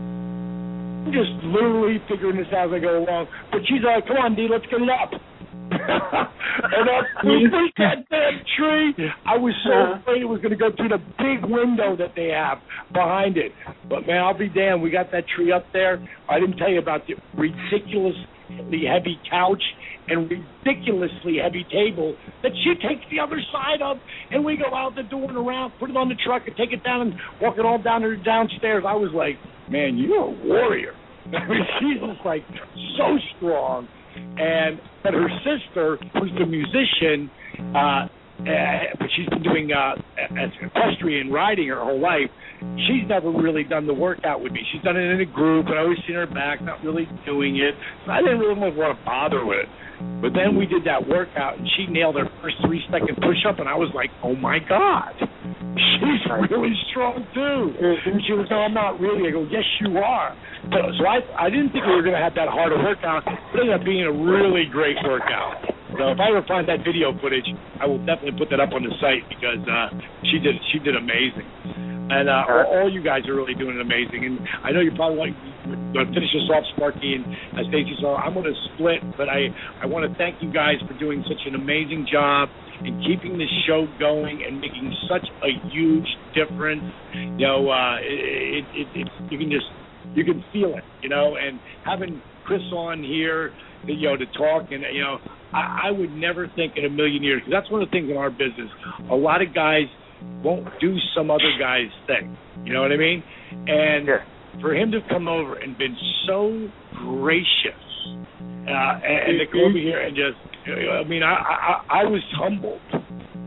just literally figuring this out as I go along. But she's like, come on, D, let's get it up. And up we put that damn tree. I was so afraid it was going to go through the big window that they have behind it. But, man, I'll be damned. We got that tree up there. I didn't tell you about the ridiculously heavy couch and ridiculously heavy table that she takes the other side of, and we go out the door and around, put it on the truck, and take it down and walk it all down to downstairs. I was like, man, you're a warrior. I mean, she's just like so strong. And but her sister, who's the musician, uh, uh, but she's been doing uh, equestrian riding her whole life. She's never really done the workout with me. She's done it in a group, and I always seen her back, not really doing it. So I didn't really want to bother with it. But then we did that workout, and she nailed her first three-second push-up, and I was like, oh, my God. She's really strong, too. And she was, no, I'm not really. I go, yes, you are. So, so I I didn't think we were going to have that hard a workout. It ended up being a really great workout. So if I ever find that video footage, I will definitely put that up on the site because uh, she did she did amazing. And uh, all, all you guys are really doing amazing. And I know you probably want to finish this off, Sparky and uh, Stacey. So I'm going to split, but I, I want to thank you guys for doing such an amazing job and keeping this show going and making such a huge difference. You know, uh, it, it, it, you can just you can feel it. You know, and having Chris on here, you know, to talk, and you know, I, I would never think in a million years, because that's one of the things in our business. A lot of guys won't do some other guy's thing. You know what I mean? And yeah. for him to come over and been so gracious, uh, and, and to come over here and just, I mean, I, I, I was humbled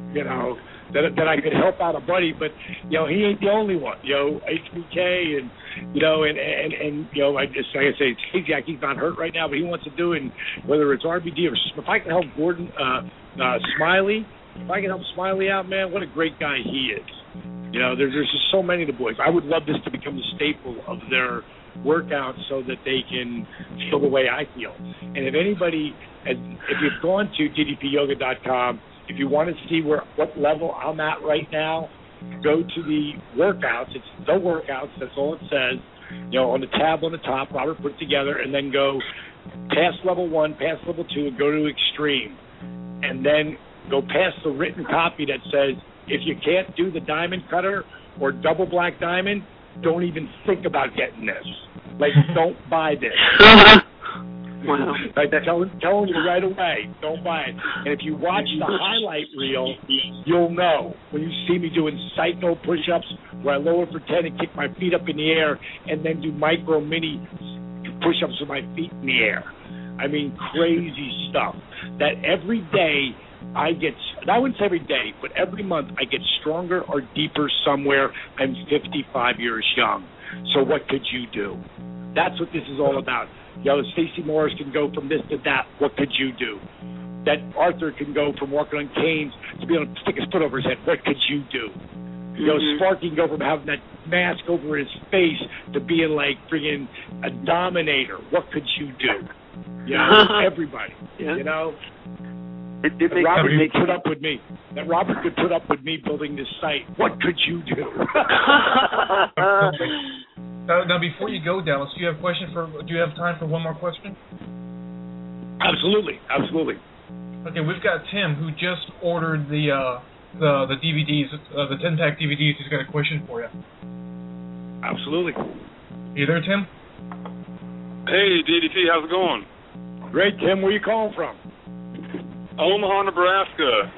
you know, that that I could help out a buddy, but you know, he ain't the only one. You know, H B K and you know, and and and you know, I just like I say, it's Zajac, he's not hurt right now, but he wants to do it. And whether it's R B D or if I can help Gordon uh, uh, Smiley, if I can help Smiley out, man, what a great guy he is. You know, there's there's just so many of the boys. I would love this to become the staple of their workouts so that they can feel the way I feel. And if anybody, if you've gone to D D P yoga dot com, if you want to see where what level I'm at right now, go to the workouts. It's the workouts. That's all it says. You know, on the tab on the top, Robert put it together, and then go past level one, past level two, and go to extreme. And then go past the written copy that says, if you can't do the diamond cutter or double black diamond, don't even think about getting this. Like, don't buy this. Wow. Like, telling, telling you right away, don't buy it. And if you watch the highlight reel, you'll know. When you see me doing psycho push-ups where I lower for ten and kick my feet up in the air and then do micro mini push-ups with my feet in the air. I mean, crazy stuff. That every day I get, I wouldn't say every day, but every month I get stronger or deeper somewhere. I'm fifty-five years young. So what could you do? That's what this is all about. You know, Stacey Morris can go from this to that. What could you do? That Arthur can go from walking on canes to be able to stick his foot over his head. What could you do? You know, mm-hmm. Sparky can go from having that mask over his face to being like friggin' a dominator. What could you do? You know, everybody. Yeah. You know? It, it makes, Robert could put up with me. That Robert could put up with me building this site. What could you do? now, now, before you go, Dallas, do you have a question for? Do you have time for one more question? Absolutely, absolutely. Okay, we've got Tim who just ordered the uh, the the D V Ds, uh, the ten pack D V Ds. He's got a question for you. Absolutely. You there, Tim? Hey, D D P, how's it going? Great, Tim. Where you calling from? Omaha, Nebraska.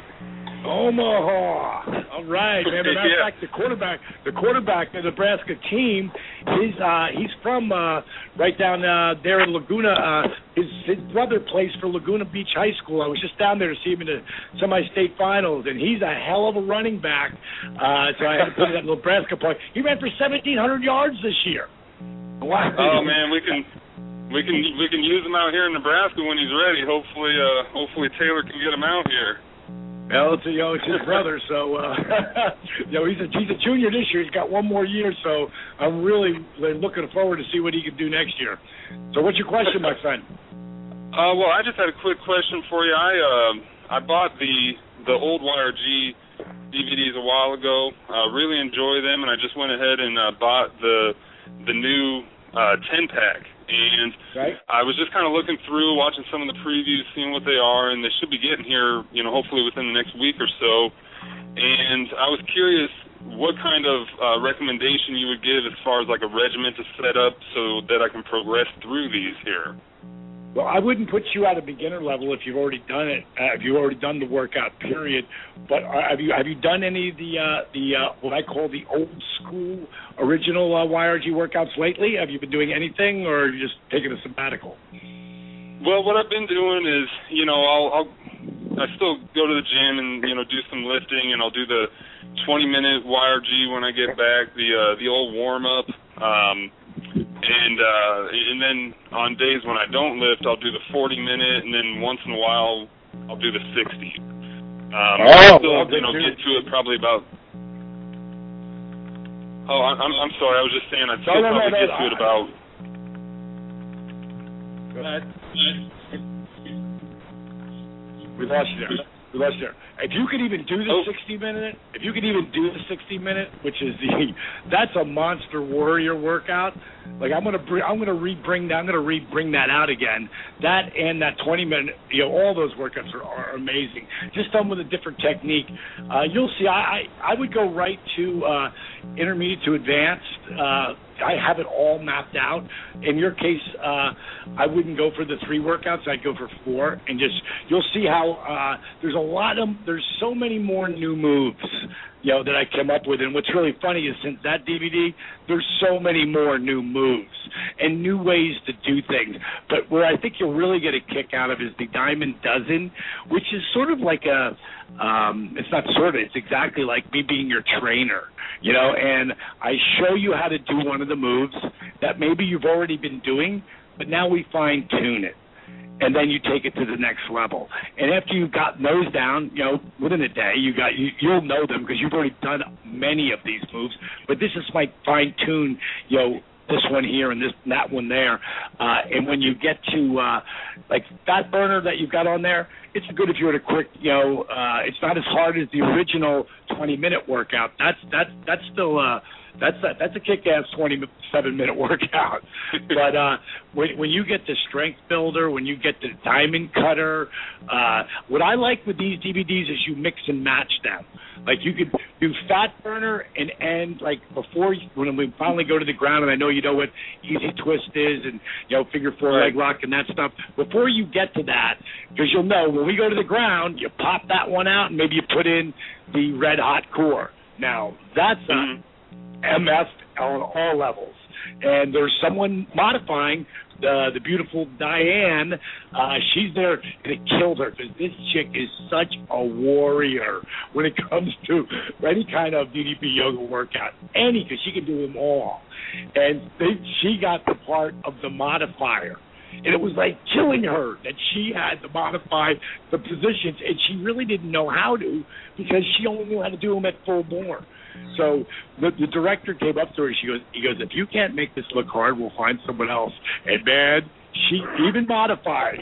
Omaha. All right, man. As a matter of fact, the quarterback, the quarterback of the Nebraska team, he's uh, he's from uh, right down uh, there in Laguna. Uh, his his brother plays for Laguna Beach High School. I was just down there to see him in the semi-state finals, and he's a hell of a running back. Uh, so I had to put it at Nebraska Park. He ran for seventeen hundred yards this year. Wow. Oh man, we can. We can we can use him out here in Nebraska when he's ready. Hopefully, uh, hopefully Taylor can get him out here. Well, it's, you know, it's his brother, so uh, you know he's a he's a junior this year. He's got one more year, so I'm really looking forward to see what he can do next year. So, what's your question, my friend? Uh, well, I just had a quick question for you. I uh, I bought the the old Y R G D V Ds a while ago. I uh, really enjoy them, and I just went ahead and uh, bought the the new uh, ten pack. And right. I was just kind of looking through, watching some of the previews, seeing what they are, and they should be getting here, you know, hopefully within the next week or so. And I was curious what kind of uh, recommendation you would give as far as like a regimen to set up so that I can progress through these here. Well, I wouldn't put you at a beginner level if you've already done it, uh, if you've already done the workout, period. But uh, have you have you done any of the uh, the uh, what I call the old school original uh, Y R G workouts lately? Have you been doing anything, or are you just taking a sabbatical? Well, what I've been doing is, you know, I'll, I'll I still go to the gym and you know do some lifting, and I'll do the twenty minute Y R G when I get back, the uh, the old warm up. Um, And uh, and then on days when I don't lift, I'll do the forty minute, and then once in a while, I'll do the sixty. Um, oh, I'll still, well, you know, get to it probably about. Oh, I'm I'm sorry. I was just saying I'd still no, no, probably no, get no, to I, it about. Go ahead. We lost you there. We lost you there. If you could even do the oh. sixty minute, if you could even do the sixty minute, which is the, that's a monster warrior workout. Like I'm gonna bring, I'm gonna re-bring that, I'm gonna re-bring that out again. That and that twenty minute, you know, all those workouts are, are amazing. Just done with a different technique. Uh, you'll see. I, I I would go right to uh, intermediate to advanced. Uh, I have it all mapped out. In your case, uh, I wouldn't go for the three workouts. I'd go for four, and just you'll see how uh, there's a lot of there's so many more new moves, you know, that I came up with. And what's really funny is since that D V D, there's so many more new moves. and new ways to do things. But where I think you'll really get a kick out of is the Diamond Dozen, which is sort of like a, um, it's not sort of, it's exactly like me being your trainer, you know, and I show you how to do one of the moves that maybe you've already been doing, but now we fine-tune it. And then you take it to the next level. And after you've gotten those down, you know, within a day, you got you, you'll know them because you've already done many of these moves. But this is my fine-tune, you know, this one here and this and that one there. Uh, and when you get to, uh, like, fat burner that you've got on there, it's good if you're at a quick, you know, uh, it's not as hard as the original twenty-minute workout. That's, that's, that's still... Uh, That's a, that's a kick-ass twenty-seven minute workout. But uh, when, when you get the Strength Builder, when you get the Diamond Cutter, uh, what I like with these D V Ds is you mix and match them. Like you could do Fat Burner and end like before you, when we finally go to the ground, and I know you know what Easy Twist is and, you know, figure four leg lock and that stuff. Before you get to that, because you'll know when we go to the ground, you pop that one out and maybe you put in the Red Hot Core. Now, that's a... Mm-hmm. M F on all levels. And there's someone modifying uh, the beautiful Diane. Uh, she's there, and it killed her because this chick is such a warrior when it comes to any kind of D D P yoga workout. Any, because she can do them all. And they, she got the part of the modifier. And it was like killing her that she had to modify the positions, and she really didn't know how to because she only knew how to do them at full bore. So the, the director came up to her. She goes, he goes, if you can't make this look hard, we'll find someone else. And man, she even modified.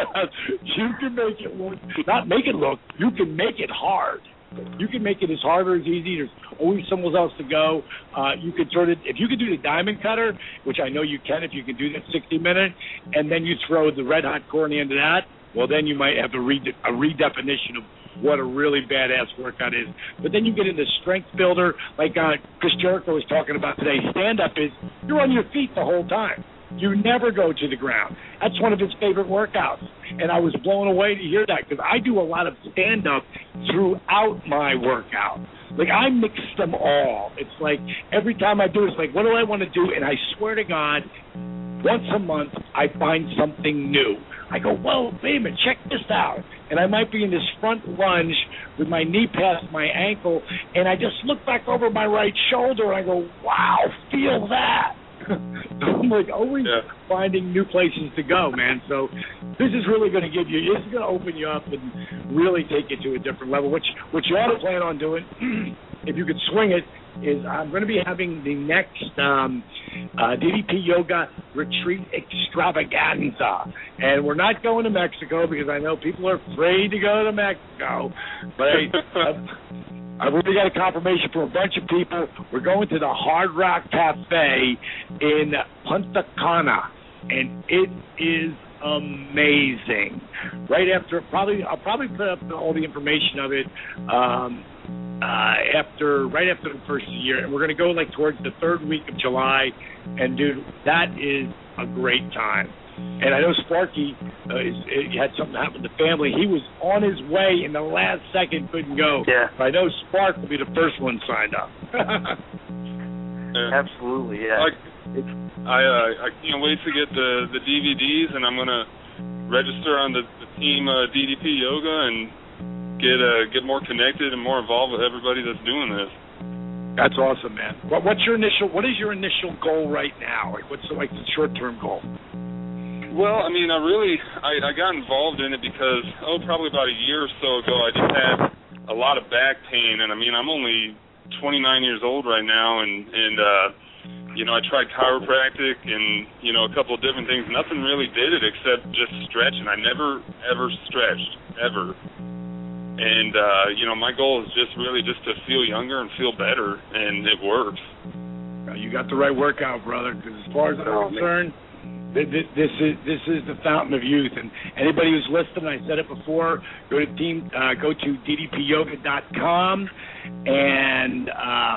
You can make it look, not make it look. You can make it hard. You can make it as hard or as easy. There's always someone else to go. Uh, you can sort of, if you can do the Diamond Cutter, which I know you can, if you can do that sixty minute, and then you throw the Red Hot Core on the end of that, well, then you might have a, re- a redefinition of what a really badass workout is. But then you get into Strength Builder, like uh, Chris Jericho was talking about today. Stand-up is you're on your feet the whole time. You never go to the ground. That's one of his favorite workouts. And I was blown away to hear that because I do a lot of stand-up throughout my workout. Like, I mix them all. It's like every time I do it, it's like, what do I want to do? And I swear to God, once a month, I find something new. I go, whoa, wait a minute, check this out. And I might be in this front lunge with my knee past my ankle, and I just look back over my right shoulder, and I go, wow, feel that. I'm like always yeah. finding new places to go, man. So this is really going to give you, this is going to open you up and really take you to a different level, which, which you ought to plan on doing, if you could swing it, is I'm going to be having the next um, uh, D D P Yoga Retreat Extravaganza. And we're not going to Mexico because I know people are afraid to go to Mexico. But I, I've, I've already got a confirmation from a bunch of people. We're going to the Hard Rock Cafe in Punta Cana. And it is amazing. Right after, probably, I'll probably put up all the information of it um, Uh, after right after the first year, and we're going to go like towards the third week of July, and dude, that is a great time. And I know Sparky uh, is, he had something happen to the family. He was on his way in the last second, couldn't go. Yeah. But I know Spark will be the first one signed up. yeah. Absolutely, yeah. I I, uh, I can't wait to get the the D V Ds, and I'm going to register on the, the team uh, D D P Yoga and get uh, get more connected and more involved with everybody that's doing this. That's awesome, man. What, what's your initial? What is your initial goal right now? Like, what's the, like the short-term goal? Well, I mean, I really I, I got involved in it because oh, probably about a year or so ago, I just had a lot of back pain, and I mean, I'm only twenty-nine years old right now, and and uh, you know, I tried chiropractic and you know a couple of different things. Nothing really did it except just stretching. I never ever stretched ever. And, uh, you know, my goal is just really just to feel younger and feel better, and it works. You got the right workout, brother, because as far as I'm concerned, this is this is the fountain of youth. And anybody who's listening, I said it before, go to team, uh, go to D D P yoga dot com and um,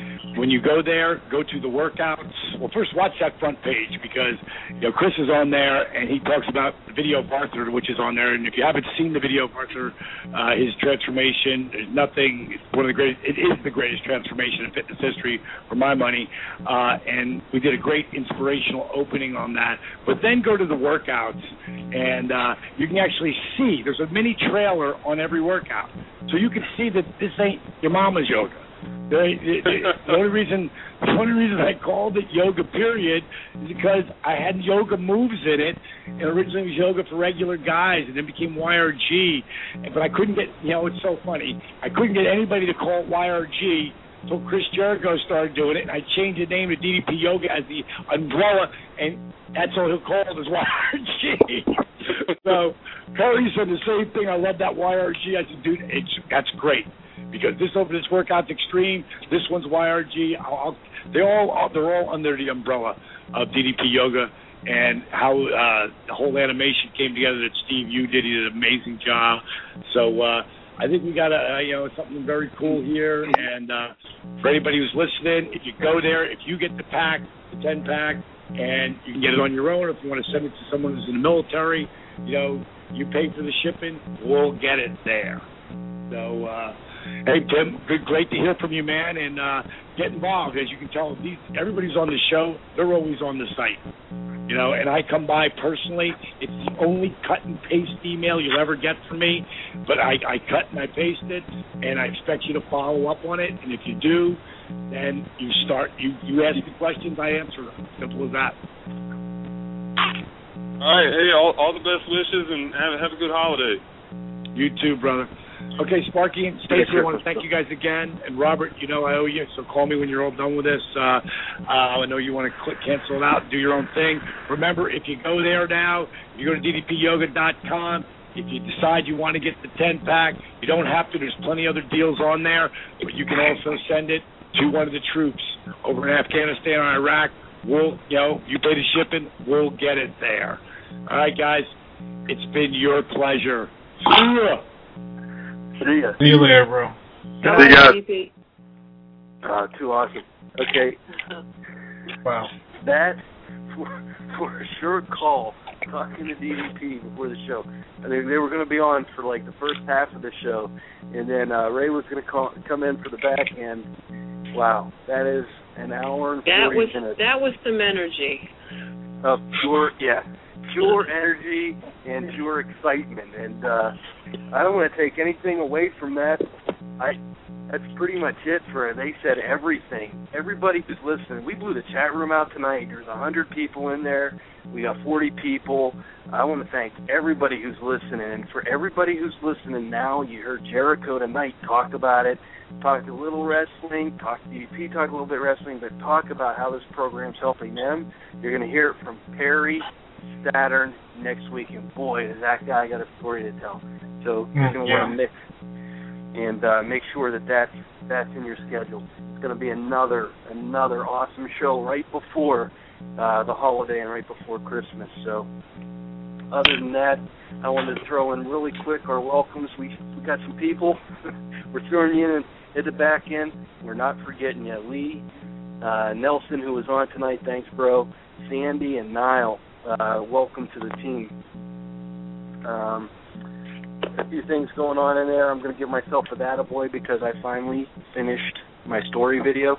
when you go there, go to the workouts. Well, first watch that front page because you know Chris is on there and he talks about the video of Arthur, which is on there. And if you haven't seen the video of Arthur, uh, his transformation, there's nothing. It's one of the greatest. It is the greatest transformation in fitness history, for my money. Uh, and we did a great inspirational opening on that. But then go to the workouts, and uh, you can actually see there's a mini trailer on every workout, so you can see that this ain't your mama's yoga. The, the, the only reason, the only reason I called it yoga, period, is because I had yoga moves in it, and originally it was yoga for regular guys, and then became Y R G. But I couldn't get, you know, it's so funny. I couldn't get anybody to call it Y R G until Chris Jericho started doing it, and I changed the name to D D P Yoga as the umbrella, and that's all he'll call it is Y R G. So Curry said the same thing. I love that Y R G. I said, dude, it's, that's great. Because this over this workout's extreme, this one's Y R G. I'll, I'll, they all they're all under the umbrella of D D P Yoga, and how uh, the whole animation came together. That Steve Yu did, he did an amazing job. So uh, I think we got a uh, you know something very cool here. And uh, for anybody who's listening, if you go there, if you get the pack, the ten pack, and you can get it on your own. If you want to send it to someone who's in the military, you know, you pay for the shipping, we'll get it there. So. Uh, Hey, Tim, good, great to hear from you, man, and uh, get involved. As you can tell, these, everybody's on the show. They're always on the site, you know, and I come by personally. It's the only cut and paste email you'll ever get from me, but I, I cut and I paste it, and I expect you to follow up on it, and if you do, then you start, you, you ask the questions, I answer them. Simple as that. All right, hey, all, all the best wishes, and have, have a good holiday. You too, brother. Okay, Sparky and Stacey, I want to thank you guys again. And Robert, you know I owe you, so call me when you're all done with this. Uh, uh, I know you want to click cancel it out and do your own thing. Remember, if you go there now, you go to D D P yoga dot com. If you decide you want to get the ten pack, you don't have to. There's plenty of other deals on there. But you can also send it to one of the troops over in Afghanistan or Iraq. We'll, you know, you pay the shipping, we'll get it there. All right, guys, it's been your pleasure. See ya. See ya. See you later, bro. See ya. Uh, too awesome. Okay. Wow. That, for, for a short call, talking to D D P before the show. I mean, they were going to be on for like the first half of the show, and then uh, Ray was going to call, come in for the back end. Wow, that is an hour and that forty was minutes. that was some energy. Of pure, yeah, pure energy and pure excitement. And uh, I don't want to take anything away from that. I that's pretty much it for it. They said everything. Everybody who's listening. We blew the chat room out tonight. There's a hundred people in there. We got forty people. I want to thank everybody who's listening. And for everybody who's listening now, you heard Jericho tonight talk about it. Talk a little wrestling, talk D D P, talk a little bit wrestling, but talk about how this program's helping them. You're going to hear it from Perry Saturn next week, and boy, does that guy got a story to tell. So you're going to yeah. want to mix and uh, make sure that that's, that's in your schedule. It's going to be another another awesome show right before uh, the holiday and right before Christmas. So other than that, I wanted to throw in really quick our welcomes. We we got some people. We're throwing you in at the back end. We're not forgetting you. Lee, uh, Nelson, who was on tonight, thanks, bro. Sandy and Niall, uh, welcome to the team. Um, a few things going on in there. I'm going to give myself a attaboy because I finally finished my story video.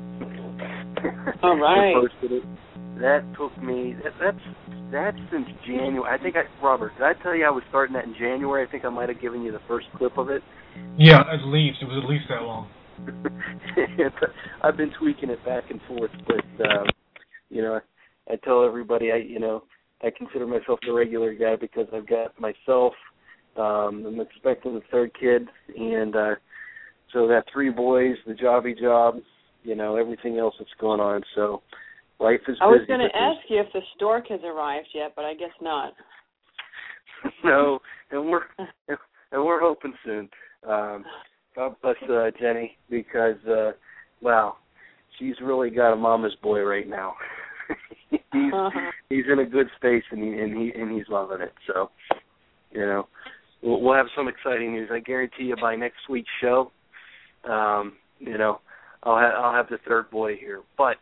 All right. Posted it. That took me, that, that's that's since January. I think, I Robert, did I tell you I was starting that in January? I think I might have given you the first clip of it. Yeah, at least. It was at least that long. I've been tweaking it back and forth, but, uh, you know, I tell everybody, I you know, I consider myself the regular guy because I've got myself, um, I'm expecting the third kid, and uh, so I got three boys, the jobby job, you know, everything else that's going on, so life is busy. I was going to ask you if the stork has arrived yet, but I guess not. No, and we're and we're hoping soon. Um, God bless uh, Jenny because, uh, wow, she's really got a mama's boy right now. he's uh-huh. he's in a good space and he and he and he's loving it. So, you know, we'll, we'll have some exciting news. I guarantee you by next week's show, um, you know, I'll have I'll have the third boy here. But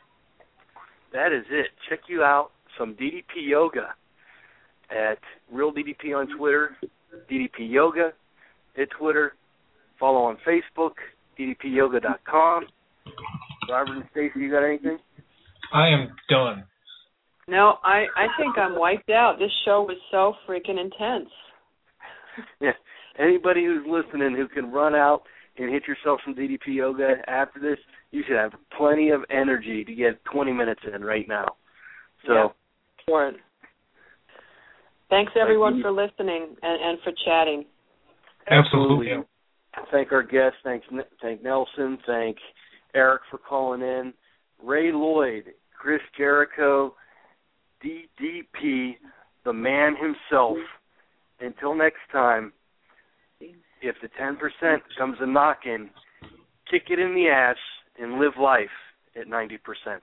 that is it. Check you out some D D P Yoga at Real D D P on Twitter, D D P Yoga at Twitter. Follow on Facebook, D D P yoga dot com. Robert and Stacy, you got anything? I am done. No, I, I think I'm wiped out. This show was so freaking intense. Yeah. Anybody who's listening who can run out and hit yourself some D D P Yoga after this, you should have plenty of energy to get twenty minutes in right now. So, yeah, for it. Thanks, everyone, for listening and, and for chatting. Absolutely. Thank our guests. Thanks, thank Nelson. Thank Eric for calling in. Ray Lloyd, Chris Jericho, D D P, the man himself. Until next time, if the ten percent comes a knocking, kick it in the ass and live life at ninety percent.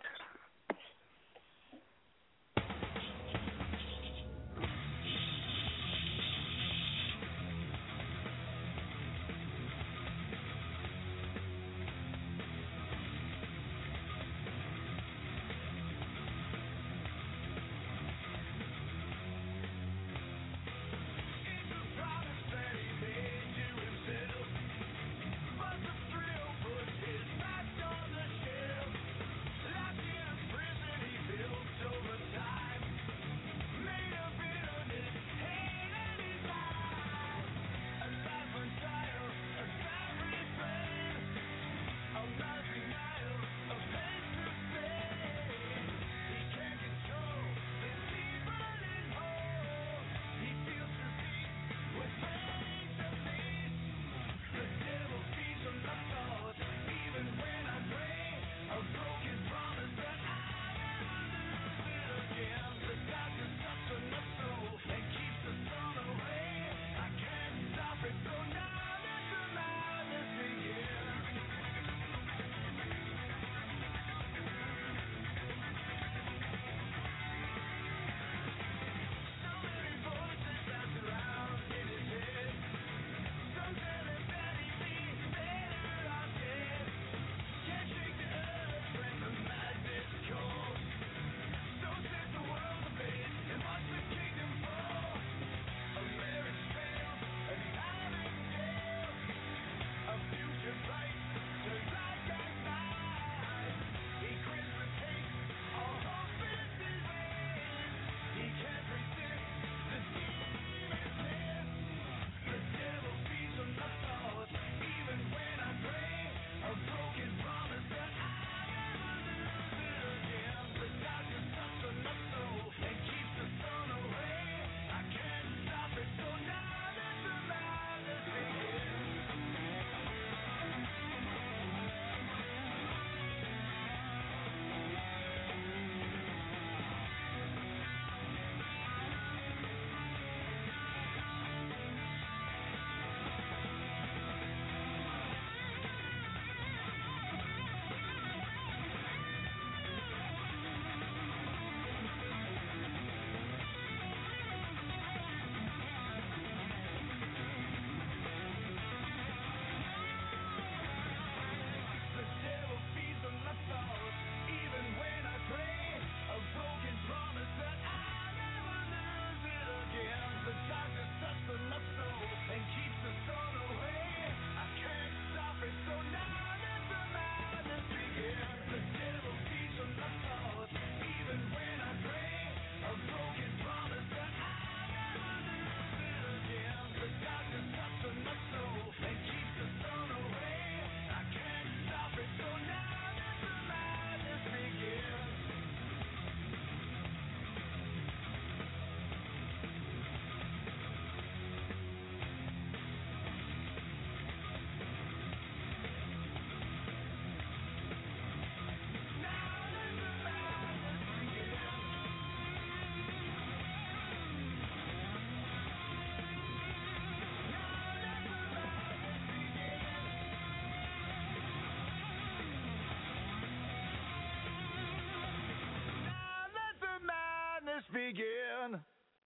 Begin.